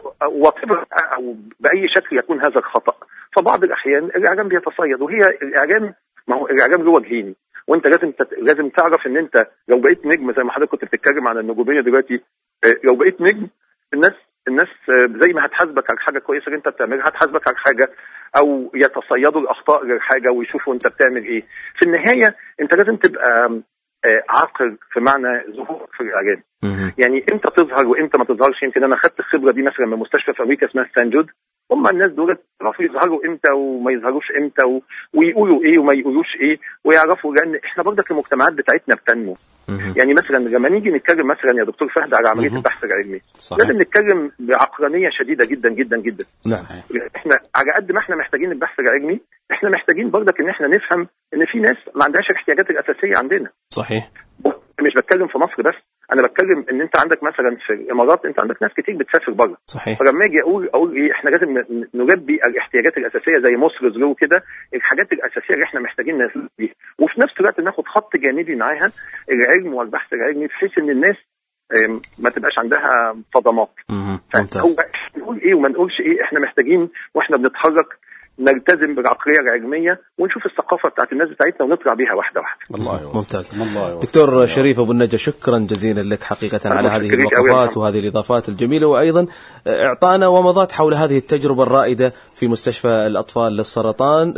S5: او باي شكل يكون هذا الخطا. فبعض الاحيان الاعلام بيتصيد، وهي الاعلام، ما هو الاعلام له وجهين، وانت لازم تعرف ان انت لو بقيت نجم زي ما حضرتك كنت بتتكلم عن النجوميه دلوقتي، لو بقيت نجم الناس زي ما هتحاسبك على حاجه كويسه اللي انت بتعملها هتحاسبك على حاجه، او يتصيدوا الاخطاء للحاجه ويشوفوا انت بتعمل ايه. في النهايه انت لازم تبقى عاقل في معنى ظهورك في الاعلام. يعني امتى تظهر وامتى ما تظهرش. يمكن انا خدت الخبره دي مثلا من مستشفى في امريكا اسمها سان جود. هم الناس دول يعرفوا يظهروا امتى وما يظهروش امتى ويقولوا ايه وما يقولوش ايه ويعرفوا، لان احنا برضك المجتمعات بتاعتنا بتنمو. يعني مثلا لما نيجي نتكلم مثلا يا دكتور فهد على عمليه البحث العلمي، لازم نتكلم بعقلانيه شديده جدا جدا جدا.
S3: نعم.
S5: احنا على قد ما احنا محتاجين البحث العلمي، احنا محتاجين برضك ان احنا نفهم ان في ناس ما عندهاش الاحتياجات الاساسيه عندنا.
S3: صحيح.
S5: مش بتكلم في مصر بس، انا بتكلم ان انت عندك مثلا في الامارات انت عندك ناس كتير بتسافر بره.
S3: صحيح.
S5: فلما اجي اقول ايه، احنا لازم نلبي الاحتياجات الاساسيه زي مصر زلو كده، الحاجات الاساسيه اللي احنا محتاجين نلبيها، وفي نفس الوقت ناخد خط جانبي معاها العلم والبحث العلمي، بحيث ان الناس ما تبقاش عندها صدمات.
S3: ممتاز.
S5: نقول ايه وما نقولش ايه، احنا محتاجين واحنا بنتحرك نلتزم بالعقليه العلميه ونشوف الثقافه بتاعت الناس بتاعتنا ونطلع بيها واحده واحده.
S3: الله ممتاز. دكتور شريف ابو النجا، شكرا جزيلا لك حقيقه على هذه الوقفات وهذه الاضافات الجميله، وايضا اعطانا ومضات حول هذه التجربه الرائده في مستشفى الاطفال للسرطان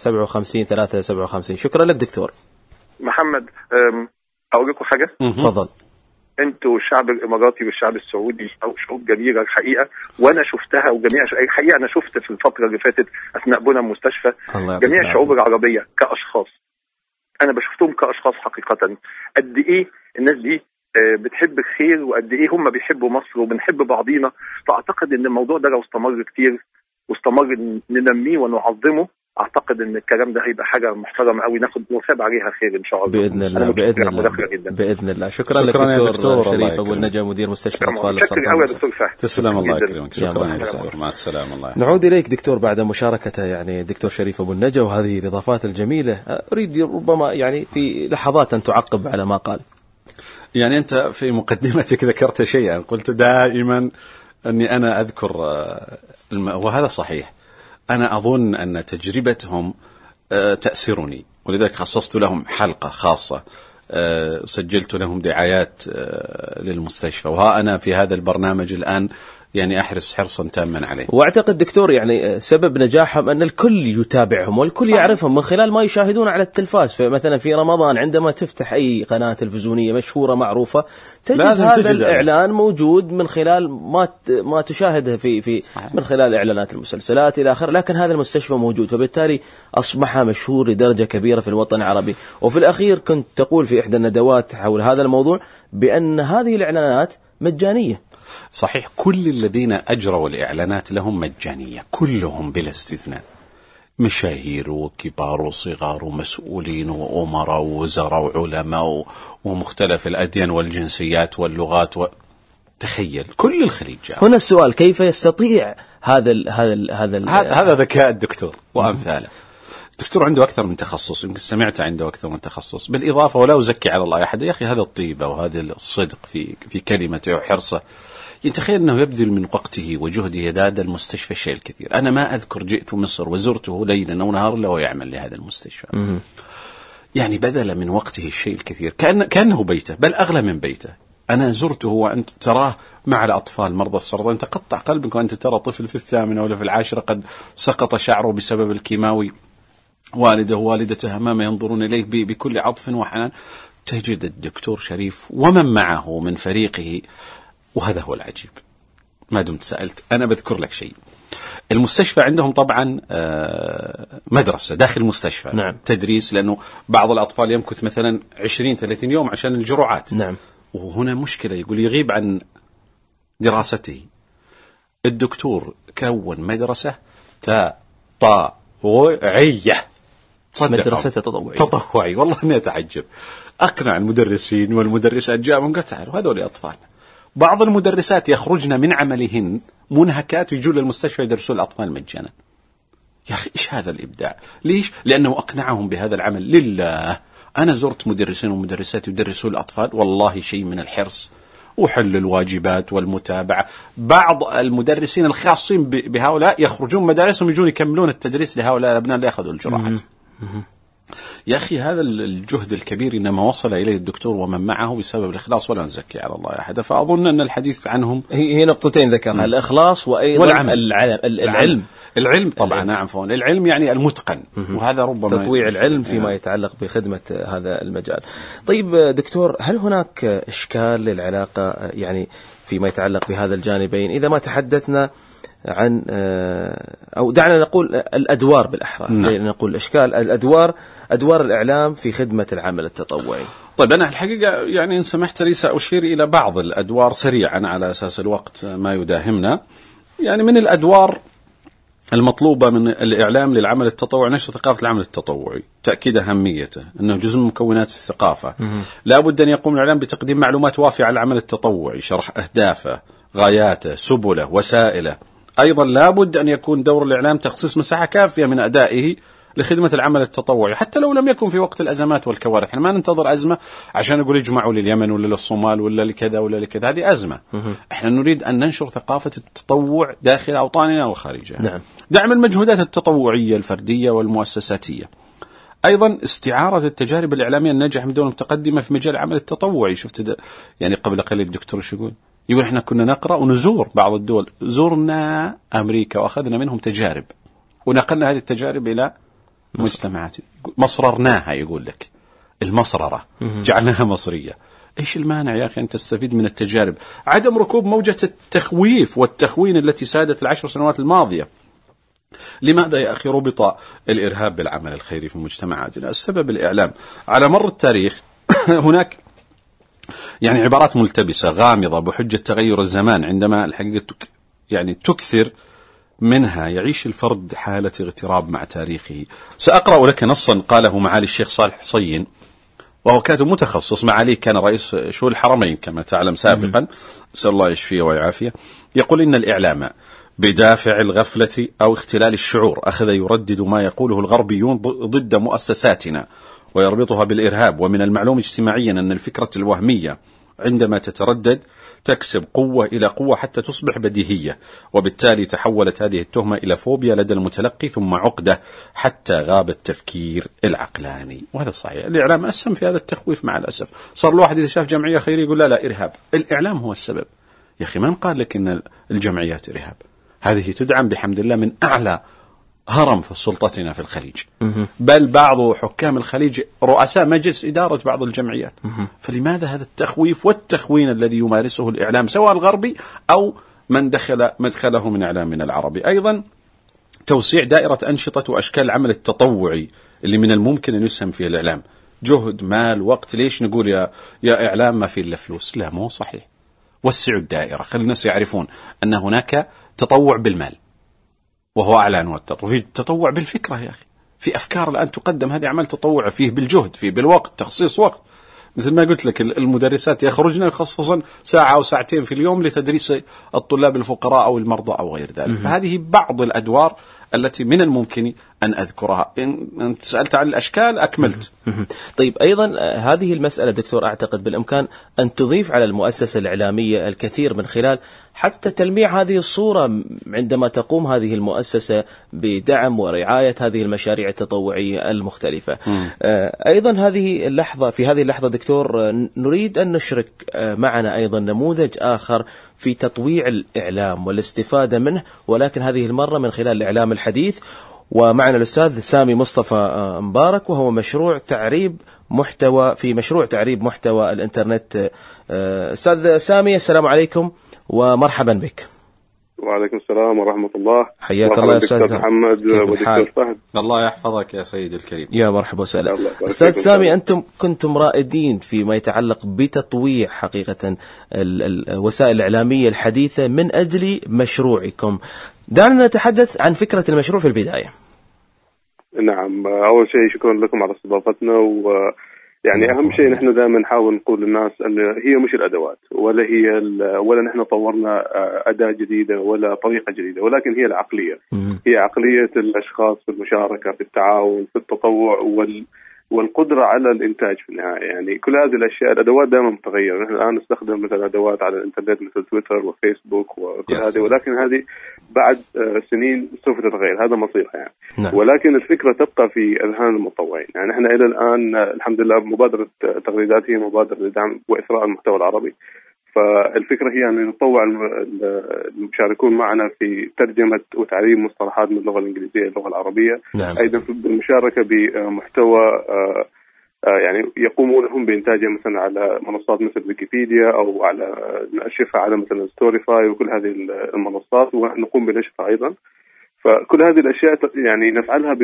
S3: 57-357. شكرا لك دكتور
S5: محمد. اقول لكم حاجه؟
S3: تفضل.
S5: انتوا الشعب الاماراتي والشعب السعودي او شعوب جميله الحقيقه، وانا شفتها، وجميع الحقيقه انا شفت في الفتره اللي فاتت اثناء بناء المستشفى جميع الشعوب العربيه كاشخاص، انا بشوفتهم كاشخاص حقيقه قد ايه الناس دي بتحب الخير، وقد ايه هم بيحبوا مصر وبنحب بعضينا. فاعتقد ان الموضوع ده لو استمر كتير واستمر ننميه ونعظمه، اعتقد ان الكلام ده هيبقى حاجه محترمه قوي ناخد نثاب عليها خير ان شاء الله
S3: باذن الله. باذن الله. شكرا لك دكتور شريف ابو النجا، مدير مستشفى الاطفال للسرطان.
S4: تسلم. الله يكرمك. شكرا يا دكتور. مع السلامه. الله
S3: نعود اليك دكتور بعد مشاركته يعني دكتور شريف ابو النجا وهذه الاضافات الجميله. اريد ربما يعني في لحظات ان تعقب على ما قال.
S4: يعني انت في مقدمتك ذكرت شيئا، قلت دائما اني انا اذكر وهذا صحيح. أنا أظن أن تجربتهم تأثرني، ولذلك خصصت لهم حلقة خاصة، سجلت لهم دعايات للمستشفى، وها أنا في هذا البرنامج الآن يعني أحرص حرصا تاما عليه.
S3: وأعتقد دكتور يعني سبب نجاحهم أن الكل يتابعهم والكل صحيح. يعرفهم من خلال ما يشاهدون على التلفاز. فمثلا في رمضان عندما تفتح أي قناة تلفزيونية مشهورة معروفة تجد هذا الإعلان موجود من خلال ما تشاهده في من خلال إعلانات المسلسلات إلى آخره، لكن هذا المستشفى موجود، فبالتالي أصبح مشهور لدرجة كبيرة في الوطن العربي. وفي الأخير كنت تقول في إحدى الندوات حول هذا الموضوع بأن هذه الإعلانات مجانية.
S4: صحيح. كل الذين أجروا الإعلانات لهم مجانية، كلهم بلا استثناء، مشاهير وكبار وصغار ومسؤولين وأمراء ووزراء وعلماء ومختلف الأديان والجنسيات واللغات تخيل كل الخليج جاء.
S3: هنا السؤال، كيف يستطيع هذا
S4: ذكاء الدكتور وأمثاله. الدكتور عنده أكثر من تخصص، يمكن سمعت عنده أكثر من تخصص، بالإضافة ولا أزكي على الله أحد، يا أخي هذا الطيبة وهذا الصدق في كلمته وحرصه. يتخيل أنه يبذل من وقته وجهده هذا المستشفى شيء الكثير. أنا ما أذكر جئت مصر وزرته ليلا أو نهار إلا ويعمل لهذا المستشفى. يعني بذل من وقته الشيء الكثير، كأنه بيته، بل أغلى من بيته. أنا زرته وأنت تراه مع الأطفال مرضى السرطان، تقطع قلبك وأنت ترى طفل في 8 ولا في 10 قد سقط شعره بسبب الكيماوي، والده ووالدته أمامه ينظرون إليه بكل عطف وحنان. تجد الدكتور شريف ومن معه من فريقه، وهذا هو العجيب. ما دمت سألت أنا بذكر لك شيء. المستشفى عندهم طبعا مدرسة داخل المستشفى،
S3: نعم.
S4: تدريس، لأنه بعض الأطفال يمكث مثلا 20-30 يوم عشان الجرعات،
S3: نعم.
S4: وهنا مشكلة، يقول يغيب عن دراسته. الدكتور كون مدرسة تطوعية،
S3: مدرسة تطوعية.
S4: والله إني أتعجب. أقنع المدرسين والمدرسات، جاءهم قلت تعالوا هذول أطفال. بعض المدرسات يخرجن من عملهن منهكات ويجون للمستشفى يدرسوا الأطفال مجانا. يا أخي إيش هذا الإبداع؟ ليش؟ لأنه أقنعهم بهذا العمل لله. أنا زرت مدرسين ومدرسات يدرسوا الأطفال، والله شيء من الحرص وحل الواجبات والمتابعة. بعض المدرسين الخاصين بهؤلاء يخرجون مدارسهم يجون يكملون التدريس لهؤلاء الأبناء اللي يأخذوا الجرعات. يا أخي هذا الجهد الكبير إنما وصل إليه الدكتور ومن معه بسبب الإخلاص، ولا نزكي على الله أحد. فأظن أن الحديث عنهم
S3: هي نقطتين ذكرها، الإخلاص وأيضا العلم طبعا.
S4: عفوا، العلم يعني المتقن، وهذا ربما
S3: تطويع العلم فيما يتعلق بخدمة هذا المجال. طيب دكتور، هل هناك إشكال للعلاقة يعني فيما يتعلق بهذا الجانبين؟ إذا ما تحدثنا عن أو دعنا نقول الأدوار بالأحرى، نقول إشكال أدوار الإعلام في خدمة العمل التطوعي.
S4: طيب أنا الحقيقة يعني إن سمحت لي سأشير إلى بعض الأدوار سريعا على أساس الوقت ما يداهمنا. يعني من الأدوار المطلوبة من الإعلام للعمل التطوعي نشر ثقافة العمل التطوعي، تأكيد أهميته، أنه جزء من مكونات الثقافة. لا بد أن يقوم الإعلام بتقديم معلومات وافية عن العمل التطوعي، شرح أهدافه، غاياته، سبله، وسائله. أيضا لا بد أن يكون دور الإعلام تخصيص مساحة كافية من أدائه لخدمة العمل التطوعي، حتى لو لم يكن في وقت الأزمات والكوارث. احنا ما ننتظر أزمة عشان نقول يجمعوا لليمن ولا للصومال ولا لكذا ولا لكذا، هذه أزمة. احنا نريد أن ننشر ثقافة التطوع داخل أوطاننا وخارجها.
S3: نعم.
S4: دعم المجهودات التطوعية الفردية والمؤسساتية. أيضا استعارة التجارب الإعلامية الناجحة من دول متقدمة في مجال العمل التطوعي. شفت يعني قبل قليل الدكتور شو يقول احنا كنا نقرأ ونزور بعض الدول، زرنا أمريكا وأخذنا منهم تجارب ونقلنا هذه التجارب إلى مجتمعات، مصررناها. يقول لك المصررة جعلناها مصرية. إيش المانع يا أخي أن تستفيد من التجارب؟ عدم ركوب موجة التخويف والتخوين التي سادت ال10 سنوات الماضية. لماذا يا أخي ربط الإرهاب بالعمل الخيري في مجتمعاتنا؟ السبب الإعلام. على مر التاريخ هناك يعني عبارات ملتبسة غامضة بحجة تغير الزمان، عندما الحقيقة يعني تكثر منها يعيش الفرد حالة اغتراب مع تاريخه. سأقرأ لك نصا قاله معالي الشيخ صالح حسين، وهو كاتب متخصص. معاليه كان رئيس شؤون الحرمين كما تعلم سابقا، نسأل الله يشفيه ويعافيه. يقول إن الإعلام بدافع الغفلة أو اختلال الشعور أخذ يردد ما يقوله الغربيون ضد مؤسساتنا ويربطها بالإرهاب. ومن المعلوم اجتماعيا أن الفكرة الوهمية عندما تتردد تكسب قوة إلى قوة حتى تصبح بديهية، وبالتالي تحولت هذه التهمة إلى فوبيا لدى المتلقي ثم عقدة حتى غاب التفكير العقلاني. وهذا صحيح. الإعلام أسهم في هذا التخويف مع الأسف. صار الواحد إذا شاف جمعية خيرية يقول لا إرهاب. الإعلام هو السبب. يا أخي من قال لك إن الجمعيات إرهاب؟ هذه تدعم بحمد الله من أعلى هرم في سلطتنا في الخليج، بل بعض حكام الخليج رؤساء مجلس إدارة بعض الجمعيات. فلماذا هذا التخويف والتخوين الذي يمارسه الإعلام سواء الغربي أو من دخل مدخله من إعلامنا العربي؟ أيضا توسيع دائرة أنشطة وأشكال العمل التطوعي اللي من الممكن أن يسهم فيه الإعلام. جهد، مال، وقت. ليش نقول يا إعلام ما فيه إلا فلوس؟ لا، مو صحيح. وسعوا الدائرة، خلي الناس يعرفون أن هناك تطوع بالمال وهو أعلى أنواع التطوع، في تطوع بالفكرة يا أخي، في أفكار الآن تقدم، هذه أعمال تطوع، فيه بالجهد، فيه بالوقت، تخصيص وقت. مثل ما قلت لك المدرسات يخرجن يخصصن ساعة أو ساعتين في اليوم لتدريس الطلاب الفقراء أو المرضى أو غير ذلك. فهذه بعض الأدوار التي من الممكن أن أذكرها. إن أنت سألت عن الأشكال أكملت.
S3: طيب أيضا هذه المسألة دكتور أعتقد بالإمكان أن تضيف على المؤسسة الإعلامية الكثير من خلال حتى تلميع هذه الصورة عندما تقوم هذه المؤسسة بدعم ورعاية هذه المشاريع التطوعية المختلفة. أيضا في هذه اللحظة دكتور نريد أن نشرك معنا أيضا نموذج آخر في تطويع الإعلام والاستفادة منه، ولكن هذه المرة من خلال الإعلام الحديث. ومعنا الأستاذ سامي مصطفى مبارك، وهو مشروع تعريب محتوى الإنترنت. أستاذ سامي السلام عليكم ومرحبا بك.
S6: وعليكم السلام ورحمة الله.
S3: حياك الله أستاذ
S6: محمد ودكتور فهد.
S4: الله يحفظك يا سيدي الكريم.
S3: يا مرحبا وسهلا. أستاذ سامي، أنتم كنتم رائدين فيما يتعلق بتطويع حقيقة الوسائل الإعلامية الحديثة من أجل مشروعكم. دعنا نتحدث عن فكرة المشروع في البداية.
S6: نعم، أول شيء شكرا لكم على استضافتنا. يعني أهم شيء نحن دائما نحاول نقول للناس أن هي مش الأدوات ولا نحن طورنا أداة جديدة ولا طريقة جديدة، ولكن هي العقلية. هي عقلية الأشخاص في المشاركة، في التعاون، في التطوع والقدرة على الإنتاج في النهاية. يعني كل هذه الأشياء، الأدوات دائما متغيرة. نحن الآن نستخدم مثلا أدوات على الإنترنت مثل تويتر وفيسبوك وكل هذه، ولكن هذه بعد سنين سوف تتغير، هذا مصيرها يعني.
S3: نعم.
S6: ولكن الفكرة تبقى في أذهان المتطوعين. يعني نحن إلى الآن الحمد لله مبادرة تغريدات هي مبادرة لدعم وإثراء المحتوى العربي. فالفكرة هي أن يتطوع المشاركون معنا في ترجمة وتعليم مصطلحات من اللغة الإنجليزية للغة العربية.
S3: نعم.
S6: أيضا في المشاركة بمحتوى يعني يقومون هم بإنتاجه مثلا على منصات مثل ويكيبيديا أو على نشرها على مثلا ستوريفاي وكل هذه المنصات، ونقوم بنشرها أيضا. فكل هذه الأشياء يعني نفعلها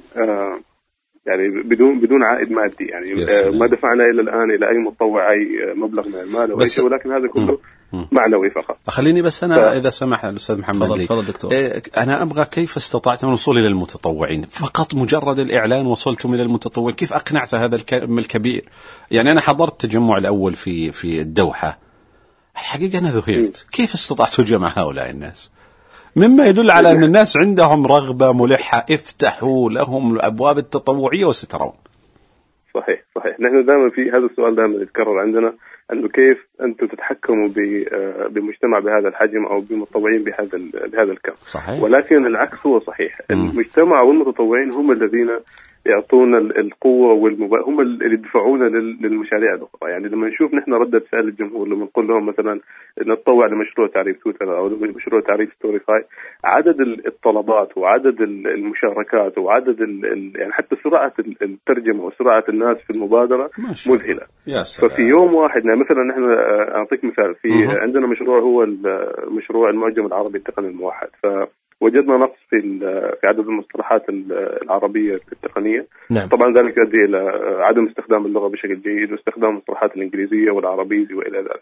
S6: بدون عائد مادي. يعني ما دفعنا إلى الآن إلى أي متطوع أي مبلغ من المال أو شيء، ولكن هذا كله معنوي فقط.
S4: خليني بس أنا إذا سمح الأستاذ محمد لي.
S3: تفضل دكتور.
S4: أنا أبغى كيف استطعتم الوصول إلى المتطوعين؟ فقط مجرد الإعلان وصلتم إلى المتطوعين؟ كيف أقنعت هذا الكم الكبير؟ يعني أنا حضرت التجمع الأول في الدوحة، الحقيقة أنا ذهلت كيف استطعتوا جمع هؤلاء الناس، مما يدل على أن الناس عندهم رغبة ملحة. افتحوا لهم الأبواب التطوعية وسترون.
S6: صحيح. نحن دائما في هذا السؤال دائما يتكرر عندنا، أنه كيف أنتم تتحكموا بمجتمع بهذا الحجم أو بمتطوعين بهذا الكم.
S3: صحيح.
S6: ولكن العكس هو صحيح. المجتمع والمتطوعين هم الذين يعطونا القوة هم اللي يدفعونا للمشاريع الأخرى. يعني لما نشوف نحن ردة فعل الجمهور، لما نقول لهم مثلا نتطوع لمشروع تعريف تويتر أو لمشروع تعريف ستوريفاي، عدد الطلبات وعدد المشاركات وعدد يعني حتى سرعة الترجمة وسرعة الناس في المبادرة مذهلة. ففي يوم واحد مثلا نحن أعطيك مثال، في عندنا مشروع هو مشروع المعجم العربي التقني الموحد. وجدنا نقص في عدد المصطلحات العربية التقنية.
S3: نعم.
S6: طبعا ذلك يؤدي إلى عدم استخدام اللغة بشكل جيد واستخدام المصطلحات الإنجليزية والعربية وإلى ذلك.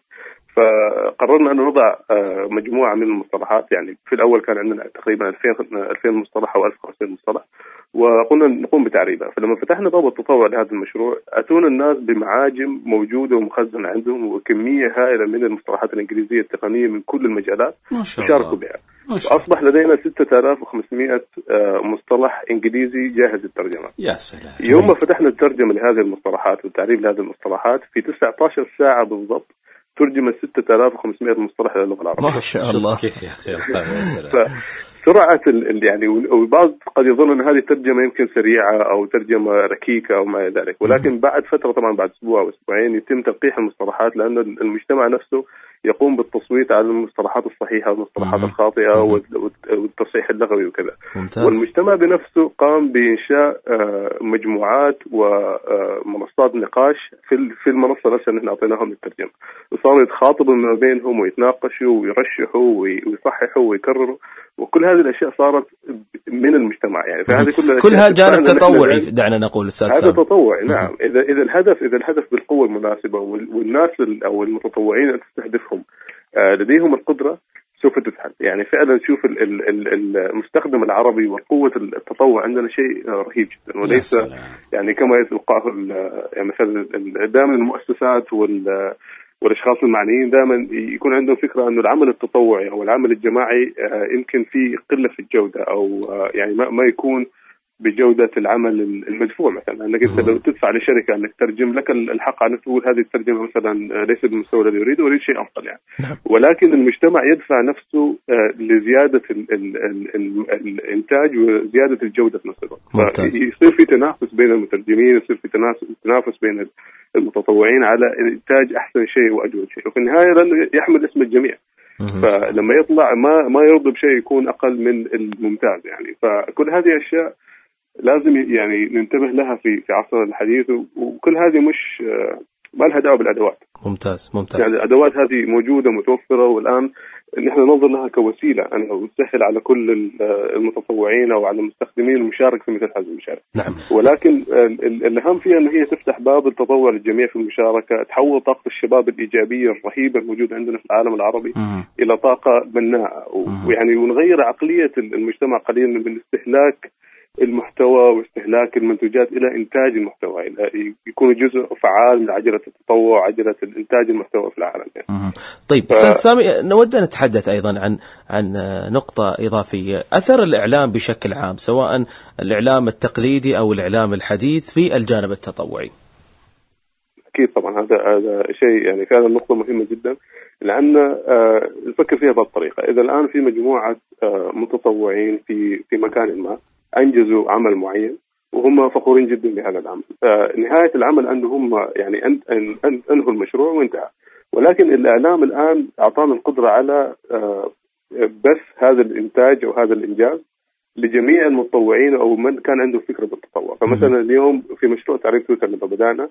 S6: فقررنا أن نضع مجموعة من المصطلحات. يعني في الأول كان عندنا تقريبا 2000 مصطلح أو 1500 مصطلح، وقلنا نقوم بتعريبها. فلما فتحنا باب التطوع لهذا المشروع، أتونا الناس بمعاجم موجودة ومخزنة عندهم وكمية هائلة من المصطلحات الإنجليزية التقنية من كل المجالات شاركوا بها. أصبح لدينا 6500 مصطلح إنجليزي جاهز للترجمة.
S4: يا سلام.
S6: يوم ما فتحنا الترجمة لهذه المصطلحات والتعريب لهذه المصطلحات، في 19 ساعة بالضبط ترجم 6500 مصطلح للغة العربية.
S3: ما شاء الله.
S4: كيف يا أخي.
S6: سرعة يعني والبعض قد يظن أن هذه الترجمة يمكن سريعة أو ترجمة ركيكة أو ما ذلك، ولكن بعد فترة طبعا بعد أسبوع أو أسبوعين يتم تلقيح المصطلحات، لأن المجتمع نفسه يقوم بالتصويت على المصطلحات الصحيحة والمصطلحات الخاطئة والتصحيح اللغوي وكذا.
S3: ممتاز.
S6: والمجتمع بنفسه قام بإنشاء مجموعات ومنصات نقاش في المنصة نفسها اللي أعطيناهم للترجمة، وصاروا يتخاطبوا ما بينهم ويتناقشوا ويرشحوا ويصححوا ويكرروا، وكل هذه الأشياء صارت من المجتمع. يعني فهذه
S3: كلها جانب تطوعي دعنا نقول أستاذ
S6: هذا تطوعي. نعم. إذا الهدف بالقوة المناسبة والناس أو المتطوعين أن تستهدفهم لديهم القدرة سوف تفعل. يعني فعلا شوف المستخدم العربي وقوة التطوع عندنا شيء رهيب جدا، وليس يعني كما يتوقعه يعني مثلا دائما المؤسسات والاشخاص المعنيين دائما يكون عندهم فكره انه العمل التطوعي او العمل الجماعي يمكن فيه قله في الجوده، او يعني ما يكون بجودة العمل المدفوع. مثلا انك انت لو تدفع لشركة انك تترجم، لك الحق ان تقول هذه الترجمة مثلا ليس بالمستوى الذي اريد شيء افضل يعني. ولكن المجتمع يدفع نفسه لزيادة الانتاج وزيادة الجودة في نفس الوقت. فيصير في تنافس بين المترجمين، يصير في تنافس بين المتطوعين على انتاج احسن شيء واجود شيء، وفي النهاية لانه يحمل اسم الجميع. فلما يطلع ما يرضى بشيء يكون اقل من الممتاز يعني. فكل هذه اشياء لازم يعني ننتبه لها في عصرنا الحديث، وكل هذه مش ما لها دعوه بالادوات.
S3: ممتاز.
S6: يعني الادوات هذه موجوده متوفره، والان نحن ننظر لها كوسيله انه تسهل على كل المتطوعين او على المستخدمين المشاركه في مثل هذه المشاريع.
S3: نعم.
S6: ولكن الاهم فيها ان هي تفتح باب التطوع للجميع في المشاركه، تحول طاقه الشباب الايجابيه الرهيبه الموجوده عندنا في العالم العربي الى طاقه بناءه، ويعني ونغير عقليه المجتمع قليلا من استهلاك المحتوى واستهلاك المنتوجات الى انتاج المحتوى، الى يكون جزء فعال من عجله التطوع، عجله الانتاج المحتوى في العالم يعني.
S3: طيب استاذ سامي، نود ان نتحدث ايضا عن نقطه اضافيه، اثر الاعلام بشكل عام، سواء الاعلام التقليدي او الاعلام الحديث في الجانب التطوعي.
S6: اكيد طبعا هذا شيء يعني فعلا نقطه مهمه جدا، لان نفكر فيها بهالطريقه. اذا الان في مجموعه متطوعين في مكان ما أنجزوا عمل معين وهم فخورين جدا بهذا العمل، نهاية العمل أنهم يعني أنهوا المشروع وانتهى. ولكن الإعلام الآن أعطانا القدرة على بث هذا الإنتاج أو هذا الإنجاز لجميع المتطوعين أو من كان عنده فكرة بالتطوع. فمثلا اليوم في مشروع تعريف تويتر لما بدأنا،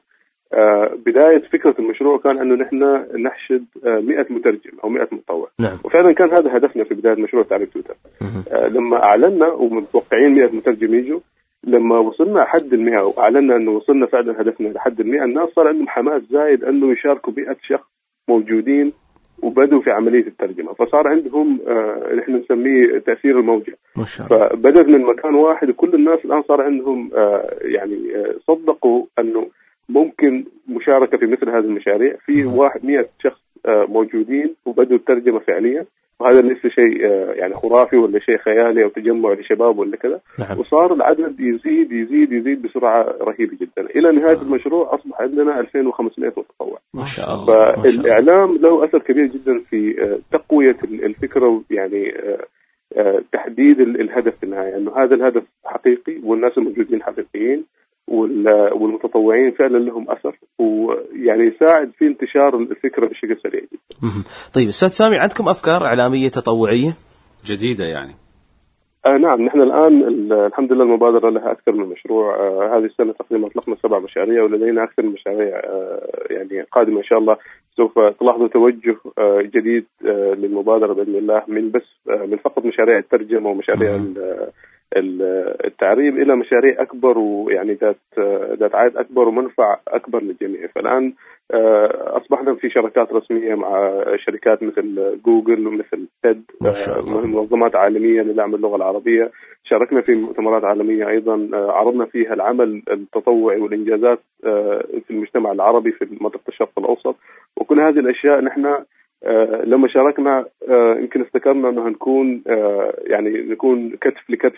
S6: بداية فكرة المشروع كان أنه نحن نحشد 100 مترجم أو 100 متطوع.
S3: نعم.
S6: وفعلا كان هذا هدفنا في بداية مشروع تعريف تويتر. لما أعلنا ومتوقعين 100 مترجم يجوا، لما وصلنا حد 100 وأعلنا أنه وصلنا فعلا هدفنا لحد 100، الناس صار عندهم حماس زايد أنه يشاركوا 100 شخص موجودين وبدوا في عملية الترجمة. فصار عندهم نحن نسميه تأثير الموجة. فبدأت من مكان واحد وكل الناس الآن صار عندهم يعني صدقوا أنه ممكن مشاركة في مثل هذه المشاريع في 100 شخص موجودين وبدوا الترجمة فعليا. وهذا ليس شيء يعني خرافي ولا شيء خيالي أو تجمع لشباب ولا كذا. نعم. وصار العدد يزيد يزيد يزيد بسرعة رهيبة جدا. إلى نهاية المشروع أصبح عندنا 2500 متطوع.
S3: ما شاء الله.
S6: فالإعلام له أثر كبير جدا في تقوية الفكرة، يعني تحديد الهدف في النهاية، أنه هذا الهدف حقيقي والناس الموجودين حقيقيين والمتطوعين فعلا لهم أثر، ويعني يساعد في انتشار الفكرة بشكل سريع جدا.
S3: طيب أستاذ سامي، عندكم أفكار إعلامية تطوعية
S4: جديدة يعني؟
S6: نعم، نحن الآن الحمد لله المبادرة لها أكثر من مشروع. هذه السنة تقريبا أطلقنا 7 مشاريع، ولدينا أكثر من مشاريع يعني قادمة إن شاء الله. سوف تلاحظوا توجه جديد للمبادرة بإذن الله، من فقط مشاريع الترجمة ومشاريع التعريب إلى مشاريع أكبر، ويعني ذات عائد أكبر ومنفعة أكبر للجميع. فالآن أصبحنا في شراكات رسمية مع شركات مثل جوجل ومثل تيد، منظمات عالمية لدعم اللغة العربية. شاركنا في مؤتمرات عالمية أيضا عرضنا فيها العمل التطوعي والإنجازات في المجتمع العربي في منطقة الشرق الأوسط. وكل هذه الأشياء نحن لما شاركنا يمكن افتكرنا أنه هنكون يعني نكون كتف لكتف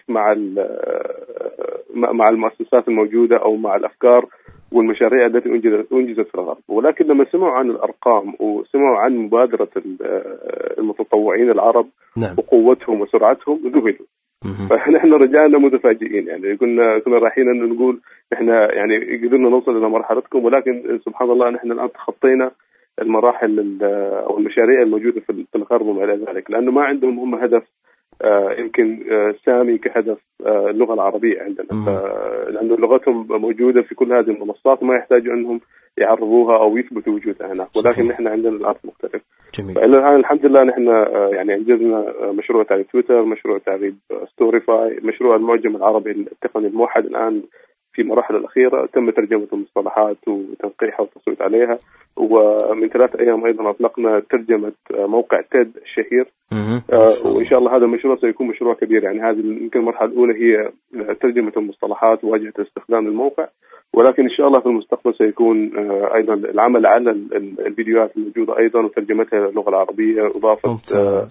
S6: مع المؤسسات الموجودة أو مع الأفكار والمشاريع التي أنجزت في الغرب. ولكن لما سمعوا عن الأرقام وسمعوا عن مبادرة المتطوعين العرب
S3: نعم.
S6: وقوتهم وسرعتهم ذهلوا. فنحن رجعنا متفاجئين، يعني كنا رايحين أن نقول نحن يعني قدرنا نوصل إلى مرحلتكم، ولكن سبحان الله نحن الآن تخطينا المراحل أو المشاريع الموجودة في الغرب وما إلى ذلك، لأنه ما عندهم هم هدف يمكن سامي كهدف اللغة العربية عندنا، لأنه لغتهم موجودة في كل هذه المنصات وما يحتاجوا أنهم يعرضوها أو يثبتوا وجودها هناك. ولكن نحن عندنا الأرض مختلف. فإلى الآن الحمد لله نحن يعني أنجزنا مشروع تعريب تويتر، مشروع تعريب ستوريفاي، مشروع المعجم العربي التقني الموحد الآن في مراحل الأخيرة تم ترجمة المصطلحات وتنقيحها والتصويت عليها. ومن 3 أيام أيضا أطلقنا ترجمة موقع تيد الشهير. وإن شاء الله هذا المشروع سيكون مشروع كبير. يعني هذه يمكن المرحلة الأولى هي ترجمة المصطلحات وواجهة استخدام الموقع، ولكن إن شاء الله في المستقبل سيكون أيضا العمل على الفيديوهات الموجودة أيضا وترجمتها للغة العربية، إضافة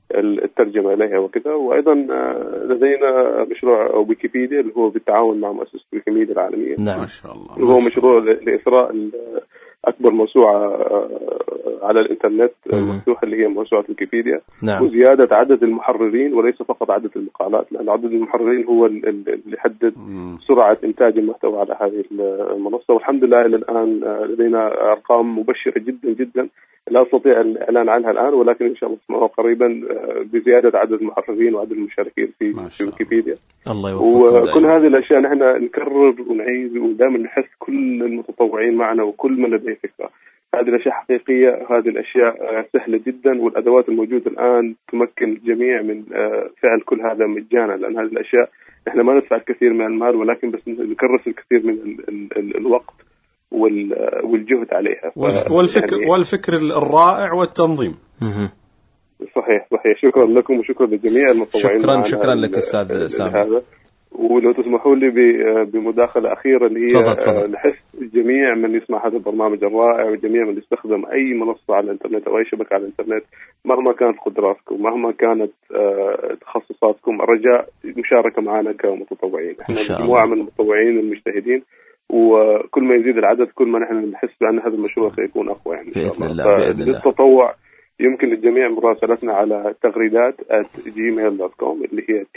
S6: الترجمة إليها وكذا. وأيضا لدينا مشروع ويكيبيديا اللي هو بالتعاون مع مؤسسة ويكيميديا العالمية.
S3: نعم.
S4: ما شاء الله.
S6: هو مشروع لإثراء أكبر موسوعة على الإنترنت مفتوحة اللي هي موسوعة ويكيبيديا.
S3: نعم.
S6: وزيادة عدد المحررين وليس فقط عدد المقالات، لأن عدد المحررين هو اللي يحدد سرعة إنتاج المحتوى على هذه المنصة. والحمد لله إلى الآن لدينا أرقام مبشرة جدا جدا لا أستطيع الإعلان عنها الآن، ولكن إن شاء الله نسمعها قريبا بزيادة عدد المحررين وعدد المشاركين في ويكيبيديا.
S3: الله يوفقكم.
S6: وكل هذه الأشياء نحن نكرر ونعيد ودائما نحث كل المتطوعين معنا وكل من لديه فكرة. هذه الأشياء حقيقية، هذه الأشياء سهلة جدا، والأدوات الموجودة الآن تمكن الجميع من فعل كل هذا مجانا، لأن هذه الأشياء نحن ما ندفع الكثير من المال ولكن بس نكرس الكثير من الوقت والجهد عليها.
S4: والفكر الرائع والتنظيم.
S6: صحيح. شكرا لكم وشكرا لجميع المتطوعين.
S3: شكرا لك أستاذ سامي.
S6: ولو تسمحوا لي بمداخلة أخيرة اللي هي نحث الجميع من يسمع هذا البرنامج الرائع وجميع من يستخدم أي منصة على الإنترنت أو أي شبكة على الإنترنت مهما كانت قدراتكم مهما كانت تخصصاتكم، الرجاء مشاركة معنا كمتطوعين. احنا مجموعة من المتطوعين المجتهدين، وكل ما يزيد العدد كل ما نحن نحس بأن هذا المشروع سيكون أقوى يعني
S3: بإذن الله.
S6: للتطوع يمكن للجميع مراسلتنا على تغريدات@gmail.com اللي هي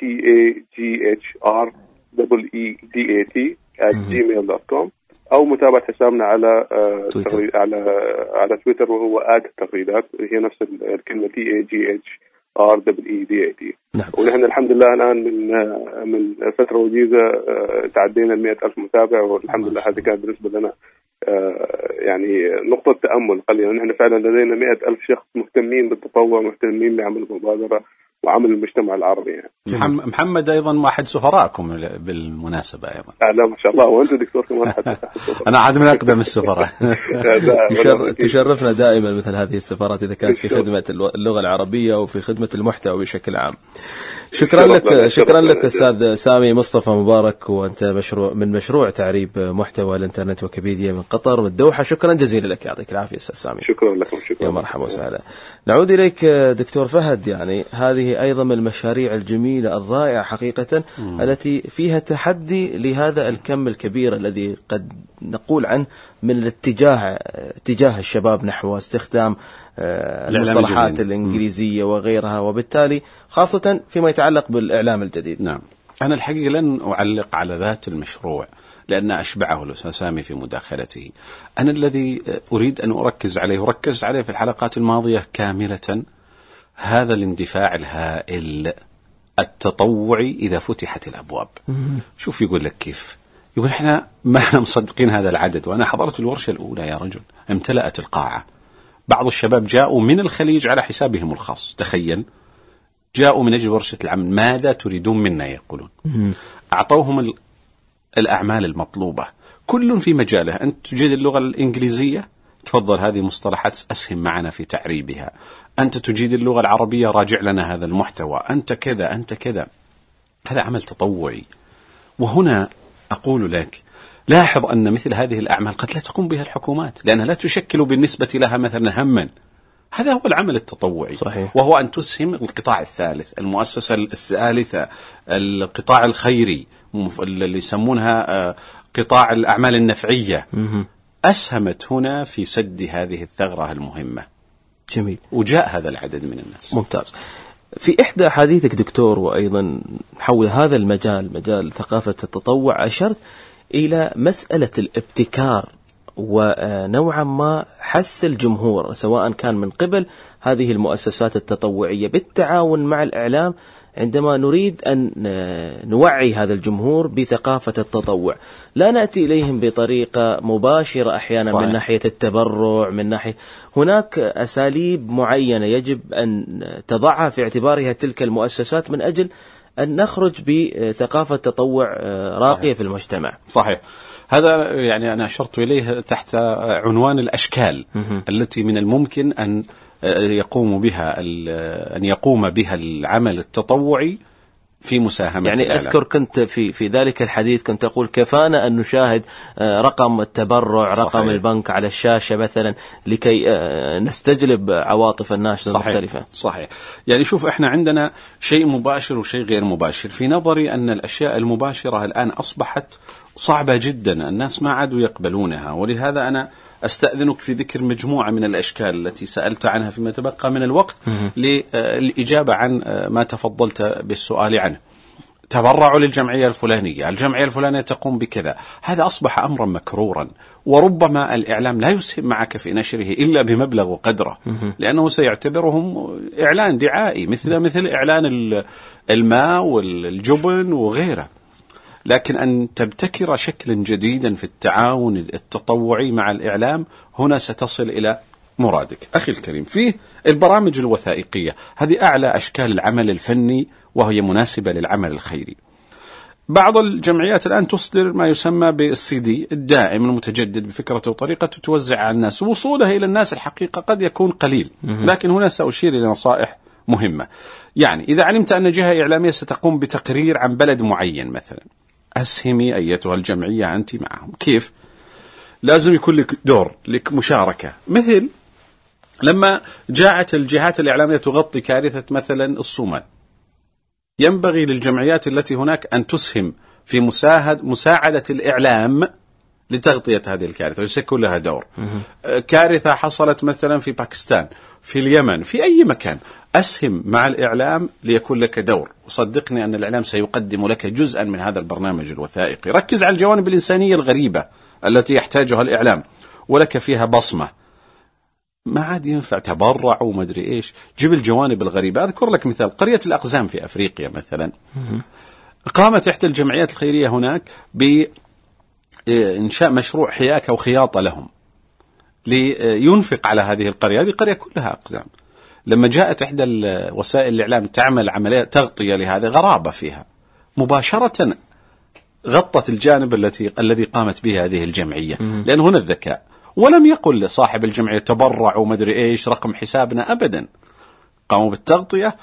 S6: TAGHREEDAT@gmail.com، أو متابعة حسابنا على على تويتر وهو @تغريدات، هي نفس الكلمة TAGHREEDAT.
S3: نعم.
S6: ونحن الحمد لله الآن من فترة وجيزة تعدينا 100,000 متابع، والحمد لله هذه كانت بالنسبة لنا يعني نقطة تأمل قليلا. نحن فعلا لدينا 100,000 شخص مهتمين بالتطوع، مهتمين بعمل المبادرة وعمل المجتمع العربي يعني.
S4: محمد أيضا أحد سفراءكم بالمناسبة أيضا.
S6: لا ما شاء الله، وأنت دكتور كمان.
S4: أنا عاد من أقدم السفراء.
S3: تشرفنا دائما مثل هذه السفارات إذا كانت في خدمة اللغة العربية وفي خدمة المحتوى بشكل عام. شكرا لك أستاذ سامي مصطفى مبارك، وأنت من مشروع تعريب محتوى الإنترنت ويكيبيديا من قطر والدوحة. شكرا جزيلا لك، يعطيك العافية أستاذ سامي.
S6: شكرا لكم.
S3: يا مرحبا وسهلا. نعود إليك دكتور فهد. يعني هذه أيضا من المشاريع الجميلة الرائعة حقيقة التي فيها تحدي لهذا الكم الكبير الذي قد نقول عنه من الاتجاه اتجاه الشباب نحو استخدام المصطلحات الإنجليزية وغيرها، وبالتالي خاصة فيما يتعلق بالإعلام الجديد.
S4: نعم. أنا الحقيقة لن أعلق على ذات المشروع لأن أشبعه الأستاذ سامي في مداخلته. أنا الذي أريد أن أركز عليه وركزت عليه في الحلقات الماضية كاملة، هذا الاندفاع الهائل التطوعي إذا فتحت الأبواب. شوف يقول لك كيف، يقول إحنا ما مصدقين هذا العدد. وأنا حضرت الورشة الأولى يا رجل، امتلأت القاعة. بعض الشباب جاءوا من الخليج على حسابهم الخاص، تخيل، جاءوا من أجل ورشة العمل. ماذا تريدون منا يقولون. أعطوهم الأعمال المطلوبة، كل في مجاله. أنت تجيد اللغة الإنجليزية، تفضل هذه مصطلحات أسهم معنا في تعريبها. أنت تجيد اللغة العربية، راجع لنا هذا المحتوى. أنت كذا أنت كذا. هذا عمل تطوعي. وهنا أقول لك لاحظ أن مثل هذه الأعمال قد لا تقوم بها الحكومات لأنها لا تشكل بالنسبة لها مثلا هما. هذا هو العمل التطوعي.
S3: صحيح.
S4: وهو أن تسهم القطاع الثالث، المؤسسة الثالثة، القطاع الخيري اللي يسمونها قطاع الأعمال النفعية، أسهمت هنا في سد هذه الثغرة المهمة.
S3: جميل.
S4: وجاء هذا العدد من الناس.
S3: ممتاز. في إحدى حديثك دكتور وأيضا حول هذا المجال، مجال ثقافة التطوع، أشرت إلى مسألة الابتكار ونوعا ما حث الجمهور سواء كان من قبل هذه المؤسسات التطوعية بالتعاون مع الإعلام عندما نريد أن نوعي هذا الجمهور بثقافة التطوع. لا نأتي إليهم بطريقة مباشرة أحيانا. صحيح. من ناحية التبرع، من ناحية هناك أساليب معينة يجب أن تضعها في اعتبارها تلك المؤسسات من أجل أن نخرج بثقافة تطوع راقية في المجتمع.
S4: صحيح. هذا يعني أنا أشرت إليه تحت عنوان الأشكال التي من الممكن أن يقوم بها العمل التطوعي في مساهمة
S3: يعني
S4: الإعلام.
S3: أذكر كنت في ذلك الحديث كنت أقول كفانا أن نشاهد رقم التبرع،
S4: صحيح.
S3: رقم البنك على الشاشة مثلا لكي نستجلب عواطف الناس المختلفة.
S4: صحيح. يعني شوف، احنا عندنا شيء مباشر وشيء غير مباشر. في نظري أن الأشياء المباشرة الآن أصبحت صعبة جدا، الناس ما عادوا يقبلونها، ولهذا أنا أستأذنك في ذكر مجموعة من الأشكال التي سألت عنها فيما تبقى من الوقت للإجابة عن ما تفضلت بالسؤال عنه. تبرعوا للجمعية الفلانية، الجمعية الفلانية تقوم بكذا، هذا أصبح أمرا مكرورا، وربما الإعلام لا يسهم معك في نشره إلا بمبلغ وقدره، لأنه سيعتبرهم إعلان دعائي مثل إعلان الماء والجبن وغيره. لكن أن تبتكر شكلا جديدا في التعاون التطوعي مع الإعلام، هنا ستصل إلى مرادك. أخي الكريم، فيه البرامج الوثائقية، هذه أعلى أشكال العمل الفني وهي مناسبة للعمل الخيري. بعض الجمعيات الآن تصدر ما يسمى بالسي الدائم المتجدد بفكرة وطريقة توزع على الناس، وصولها إلى الناس الحقيقة قد يكون قليل، لكن هنا سأشير إلى نصائح مهمة. يعني إذا علمت أن جهة إعلامية ستقوم بتقرير عن بلد معين مثلا، أسهمي أيتها الجمعية أنت معهم. كيف؟ لازم يكون لك دور، لك مشاركة. مثل لما جاءت الجهات الإعلامية تغطي كارثة مثلا الصومال، ينبغي للجمعيات التي هناك أن تسهم في مساعدة الإعلام لتغطية هذه الكارثة ويكون لها دور. كارثة حصلت مثلا في باكستان، في اليمن، في أي مكان، أسهم مع الإعلام ليكون لك دور. وصدقني أن الإعلام سيقدم لك جزءا من هذا البرنامج الوثائقي. ركز على الجوانب الإنسانية الغريبة التي يحتاجها الإعلام ولك فيها بصمة. ما عاد ينفع تبرع وما أدري إيش، جيب الجوانب الغريبة. أذكر لك مثال، قرية الأقزام في أفريقيا مثلا، قامت إحدى الجمعيات الخيرية هناك بإنشاء مشروع حياكة وخياطة لهم لينفق على هذه القرية. هذه القرية كلها أقزام. لما جاءت إحدى وسائل الإعلام تعمل عملية تغطية لهذه، غرابة فيها، مباشرة غطت الجانب الذي قامت به هذه الجمعية، لأن هنا الذكاء. ولم يقل لصاحب الجمعية تبرع وما أدري إيش رقم حسابنا أبدا، قاموا بالتغطية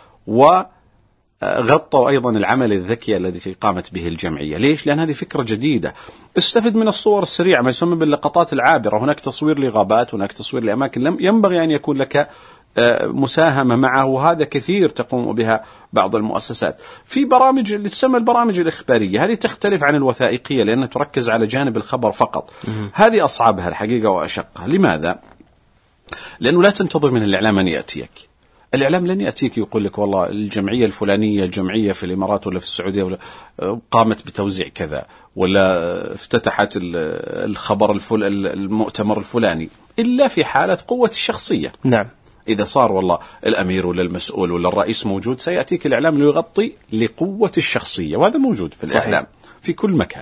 S4: وغطوا أيضا العمل الذكي الذي قامت به الجمعية. ليش؟ لأن هذه فكرة جديدة. استفد من الصور السريعة، ما يسمى باللقطات العابرة. هناك تصوير لغابات، هناك تصوير لأماكن ينبغي أن يكون لك مساهمة معه، وهذا كثير تقوم بها بعض المؤسسات. في برامج اللي تسمى البرامج الإخبارية، هذه تختلف عن الوثائقية لأنها تركز على جانب الخبر فقط. هذه أصعبها الحقيقة وأشقها. لماذا؟ لأنه لا تنتظر من الإعلام أن يأتيك. الإعلام لن يأتيك يقول لك والله الجمعية الفلانية، الجمعية في الإمارات ولا في السعودية ولا قامت بتوزيع كذا، ولا افتتحت الخبر المؤتمر الفلاني، إلا في حالة قوة الشخصية.
S3: نعم.
S4: إذا صار والله الأمير ولا المسؤول ولا الرئيس موجود، سيأتيك الإعلام ليغطي لقوة الشخصية، وهذا موجود في الإعلام في كل مكان.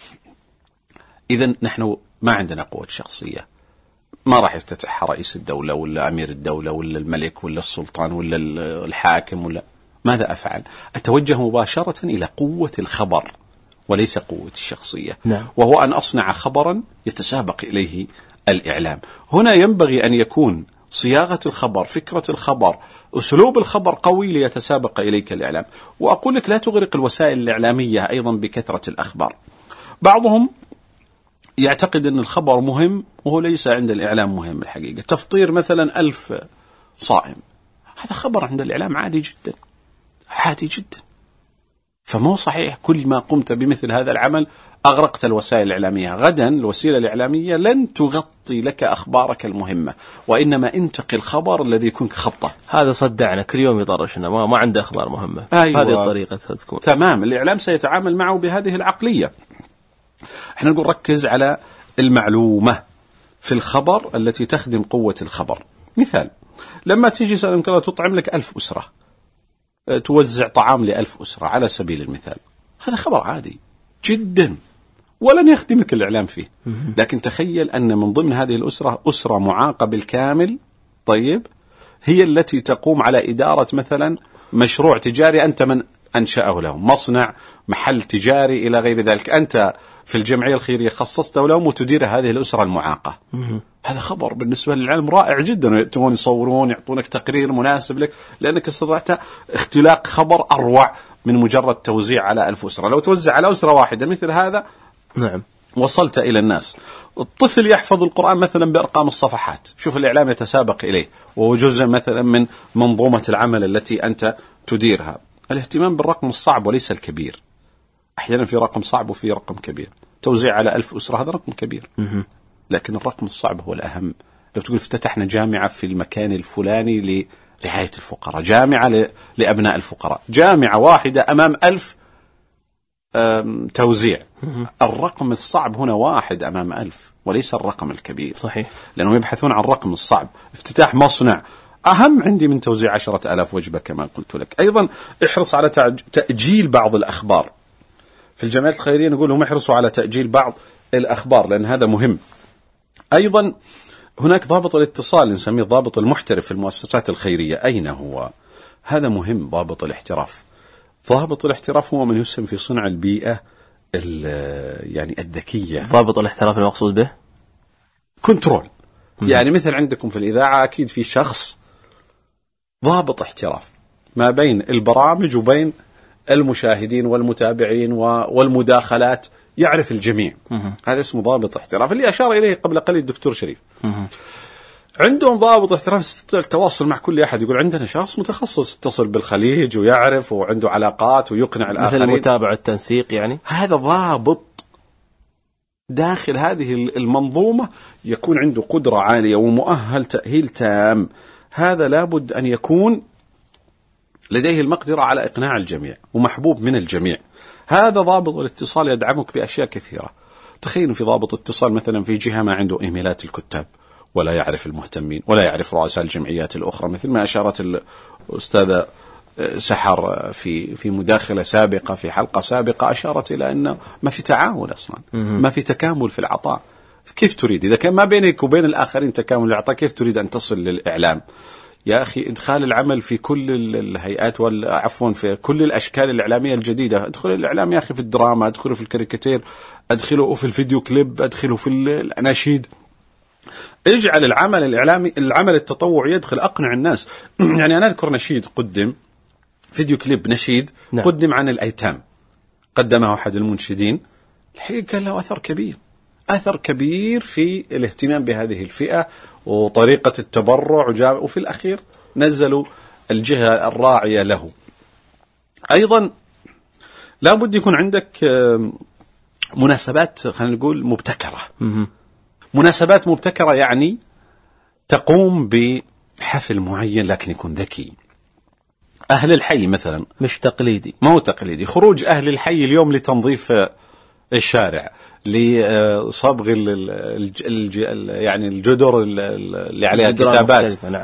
S4: إذن نحن ما عندنا قوة شخصية، ما راح يفتتحها رئيس الدولة ولا أمير الدولة ولا الملك ولا السلطان ولا الحاكم ولا. ماذا أفعل؟ أتوجه مباشرة إلى قوة الخبر وليس قوة الشخصية.
S3: نعم.
S4: وهو أن أصنع خبرا يتسابق إليه الإعلام. هنا ينبغي أن يكون صياغة الخبر، فكرة الخبر، أسلوب الخبر قوي ليتسابق إليك الإعلام. وأقول لك لا تغرق الوسائل الإعلامية أيضا بكثرة الأخبار. بعضهم يعتقد أن الخبر مهم وهو ليس عند الإعلام مهم. الحقيقة تفطير مثلا 1000 صائم، هذا خبر عند الإعلام عادي جدا، عادي جدا. فمو صحيح كل ما قمت بمثل هذا العمل أغرقت الوسائل الإعلامية. غدا الوسيلة الإعلامية لن تغطي لك أخبارك المهمة، وإنما انتقي الخبر الذي يكون خبطة.
S3: هذا صدعنا كل يوم يطرشنا، ما عنده أخبار مهمة.
S4: أيوة.
S3: هذه الطريقة تكون
S4: تمام. الإعلام سيتعامل معه بهذه العقلية. احنا نقول ركز على المعلومة في الخبر التي تخدم قوة الخبر. مثال، لما تيجي تطعم لك 1000 أسرة، توزع طعام ل1000 أسرة على سبيل المثال، هذا خبر عادي جدا ولن يخدمك الإعلام فيه. لكن تخيل أن من ضمن هذه الأسرة أسرة معاقة بالكامل، طيب، هي التي تقوم على إدارة مثلا مشروع تجاري أنت من أنشأه لهم، مصنع، محل تجاري إلى غير ذلك، أنت في الجمعية الخيرية خصصته لهم وتدير هذه الأسرة المعاقة. هذا خبر بالنسبة للعلم رائع جدا، يأتون يصورون، يعطونك تقرير مناسب لك، لأنك استطعت اختلاق خبر أروع من مجرد توزيع على 1000 أسرة. لو توزع على أسرة واحدة مثل هذا
S3: نعم
S4: وصلت إلى الناس. الطفل يحفظ القرآن مثلا بأرقام الصفحات، شوف الإعلام يتسابق إليه، وهو جزء مثلا من منظومة العمل التي أنت تديرها. الاهتمام بالرقم الصعب وليس الكبير. أحيانا في رقم صعب وفي رقم كبير. توزيع على 1000 أسرة هذا رقم كبير، لكن الرقم الصعب هو الأهم. لو تقول افتتحنا جامعة في المكان الفلاني لرعاية الفقراء، جامعة لأبناء الفقراء، جامعة واحدة أمام 1000 توزيع، الرقم الصعب هنا 1 أمام 1000 وليس الرقم الكبير.
S3: صحيح.
S4: لأنهم يبحثون عن الرقم الصعب. افتتاح مصنع أهم عندي من توزيع 10,000 وجبة كما قلت لك. أيضا احرص على تأجيل بعض الأخبار. في الجمعيات الخيرية نقول هم يحرصوا على تأجيل بعض الأخبار لأن هذا مهم. أيضا هناك ضابط الاتصال نسميه ضابط المحترف في المؤسسات الخيرية. أين هو؟ هذا مهم. ضابط الاحتراف. ضابط الاحتراف هو من يسهم في صنع البيئة يعني الذكية.
S3: ضابط الاحتراف المقصود به
S4: كنترول. يعني مثل عندكم في الإذاعة أكيد في شخص ضابط احتراف ما بين البرامج وبين المشاهدين والمتابعين والمداخلات، يعرف الجميع. هذا اسمه ضابط احتراف، اللي أشار إليه قبل قليل الدكتور شريف. عندهم ضابط احتراف يستطيع التواصل مع كل أحد. يقول عندنا شخص متخصص يتصل بالخليج ويعرف وعنده علاقات ويقنع الآخرين،
S3: مثل متابعة التنسيق. يعني
S4: هذا ضابط داخل هذه المنظومة يكون عنده قدرة عالية ومؤهل تأهيل تام. هذا لابد أن يكون لديه المقدرة على إقناع الجميع ومحبوب من الجميع. هذا ضابط الاتصال يدعمك بأشياء كثيرة. تخيلوا في ضابط اتصال مثلا في جهة ما عنده إيميلات الكتاب ولا يعرف المهتمين ولا يعرف رؤساء الجمعيات الأخرى، مثل ما أشارت الأستاذة سحر في مداخلة سابقة في حلقة سابقة، أشارت إلى أنه ما في تعاون أصلا، ما في تكامل في العطاء. كيف تريد إذا كان ما بينك وبين الآخرين تكامل العطاء كيف تريد أن تصل للإعلام؟ يا أخي إدخال العمل في كل الهيئات عفوا في كل الأشكال الإعلامية الجديدة. أدخل الإعلام يا أخي في الدراما، أدخله في الكاريكاتير، أدخله في الفيديو كليب، أدخله في الأناشيد. اجعل العمل الإعلامي العمل التطوعي يدخل، أقنع الناس. يعني أنا أذكر نشيد قدم، فيديو كليب نشيد نعم. قدم عن الأيتام، قدمه أحد المنشدين، الحقيقة كان له أثر كبير، أثر كبير في الاهتمام بهذه الفئة وطريقة التبرع، وفي الأخير نزلوا الجهة الراعية له. أيضا لابد يكون عندك مناسبات خلينا نقول مبتكرة. مناسبات مبتكرة يعني تقوم بحفل معين لكن يكون ذكي. أهل الحي مثلا،
S3: مش تقليدي،
S4: ما هو تقليدي. خروج أهل الحي اليوم لتنظيف الشارع، لصبغ يعني الجدر اللي عليها كتابات
S3: نعم.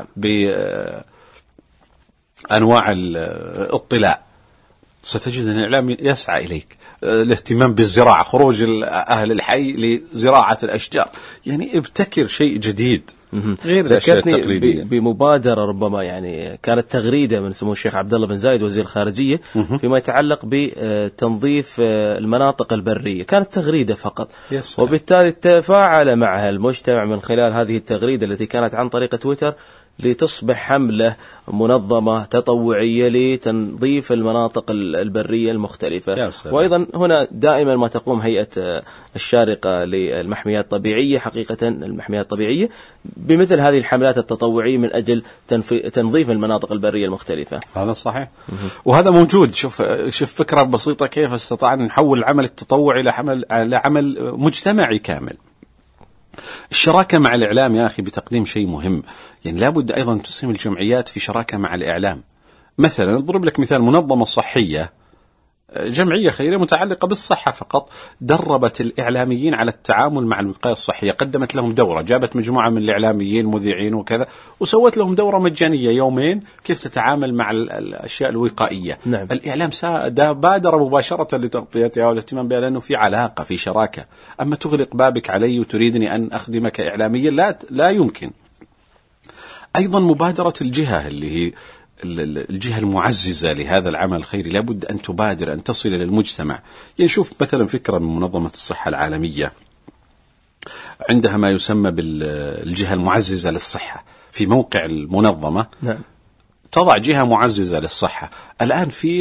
S4: بأنواع الاطلاع، ستجد أن الإعلام يسعى إليك. الاهتمام بالزراعة، خروج أهل الحي لزراعة الأشجار، يعني ابتكر شيء جديد غير الأشياء التقليدية.
S3: بمبادرة ربما يعني كانت تغريدة من سمو الشيخ عبد الله بن زايد وزير الخارجية فيما يتعلق بتنظيف المناطق البرية، كانت تغريدة فقط، وبالتالي تفاعل معها المجتمع من خلال هذه التغريدة التي كانت عن طريق تويتر لتصبح حملة منظمة تطوعية لتنظيف المناطق البرية المختلفة. وأيضا هنا دائما ما تقوم هيئة الشارقة للمحميات الطبيعية، حقيقة المحميات الطبيعية، بمثل هذه الحملات التطوعية من أجل تنظيف المناطق البرية المختلفة.
S4: هذا صحيح، وهذا موجود. شوف فكرة بسيطة كيف استطعنا نحول العمل التطوعي لعمل مجتمعي كامل. الشراكة مع الإعلام يا أخي بتقديم شيء مهم، يعني لابد أيضا تسهم الجمعيات في شراكة مع الإعلام. مثلا أضرب لك مثال، منظمة صحية، جمعية خيرية متعلقة بالصحة فقط، دربت الإعلاميين على التعامل مع الوقاية الصحية، قدمت لهم دورة، جابت مجموعة من الإعلاميين مذيعين وكذا وسوت لهم دورة مجانية يومين كيف تتعامل مع الأشياء الوقائية.
S3: نعم.
S4: الإعلام بادر مباشرة لتغطيتها والاهتمام بها لأنه في علاقة، في شراكة. أما تغلق بابك علي وتريدني أن أخدمك إعلاميا لا يمكن. أيضا مبادرة الجهة اللي هي الجهة المعززة لهذا العمل الخيري، لابد أن تبادر أن تصل إلى المجتمع. يعني شوف مثلا فكرة من منظمة الصحة العالمية، عندها ما يسمى بالجهة المعززة للصحة في موقع المنظمة.
S3: نعم.
S4: تضع جهة معززة للصحة. الآن فيه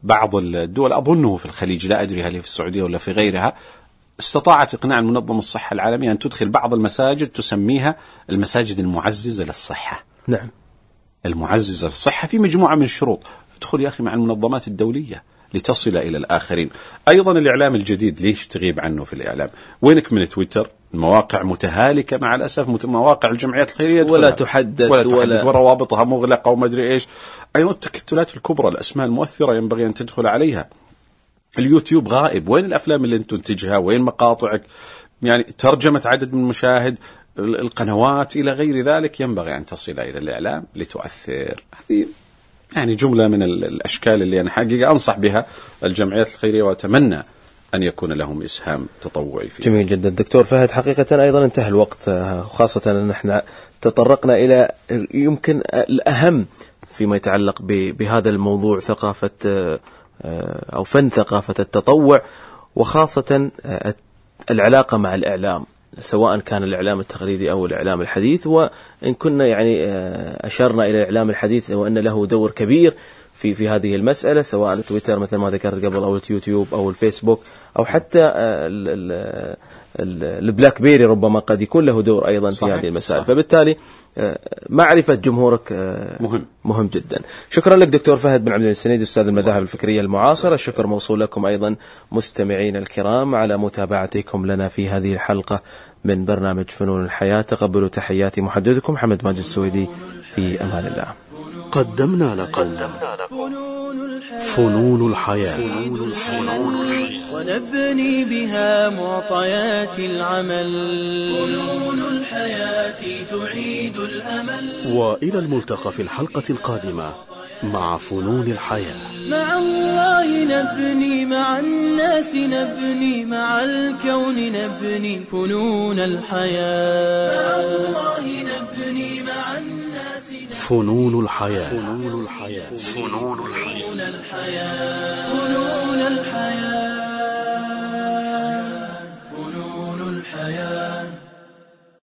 S4: بعض الدول أظنه في الخليج، لا أدري هل هي في السعودية ولا في غيرها، استطاعت إقناع منظمة الصحة العالمية أن تدخل بعض المساجد تسميها المساجد المعززة للصحة.
S3: نعم.
S4: المعززة للصحة في مجموعة من الشروط. ادخل يا أخي مع المنظمات الدولية لتصل إلى الآخرين. أيضا الإعلام الجديد ليش تغيب عنه في الإعلام؟ وينك من تويتر؟ المواقع متهالكة مع الأسف، مواقع الجمعيات الخيرية
S3: ولا تحدث
S4: وروابطها مغلقة وما أدري إيش. أيضا التكتلات الكبرى، الأسماء المؤثرة ينبغي أن تدخل عليها. اليوتيوب غائب، وين الأفلام اللي أنت تنتجها؟ وين مقاطعك؟ يعني ترجمة عدد من المشاهد، القنوات إلى غير ذلك ينبغي أن تصل إلى الإعلام لتؤثر. هذه يعني جملة من الأشكال اللي أنا حقيقة أنصح بها الجمعيات الخيرية، وأتمنى أن يكون لهم إسهام تطوعي فيه.
S3: جميل جدا دكتور فهد. حقيقة أيضا انتهى الوقت، خاصة أن احنا تطرقنا إلى يمكن الأهم فيما يتعلق بهذا الموضوع، ثقافة أو فن ثقافة التطوع، وخاصة العلاقة مع الإعلام، سواء كان الإعلام التقليدي أو الإعلام الحديث. وإن كنا يعني أشرنا إلى الإعلام الحديث وأن له دور كبير في هذه المسألة، سواء تويتر مثل ما ذكرت قبل، أو اليوتيوب أو الفيسبوك، أو حتى البلاك بيري ربما قد يكون له دور أيضا في هذه المسائل. فبالتالي معرفة جمهورك مهم جدا. شكرا لك دكتور فهد بن عبد السنيدي، أستاذ المذاهب الفكرية المعاصرة. الشكر موصول لكم أيضا مستمعين الكرام على متابعتكم لنا في هذه الحلقة من برنامج فنون الحياة. تقبلوا تحياتي محدثكم محمد ماجد السويدي، في أمان الله.
S1: قدمنا لكم فنون الحياة،
S2: ونبني بها معطيات العمل. فنون الحياة تعيد الأمل.
S1: وإلى الملتقى في الحلقة القادمة مع فنون الحياة.
S2: مع الله نبني، مع الناس نبني، مع الكون نبني فنون الحياة. مع الله نبني، مع الناس نبني
S1: فنون الحياة.
S2: فنون الحياة.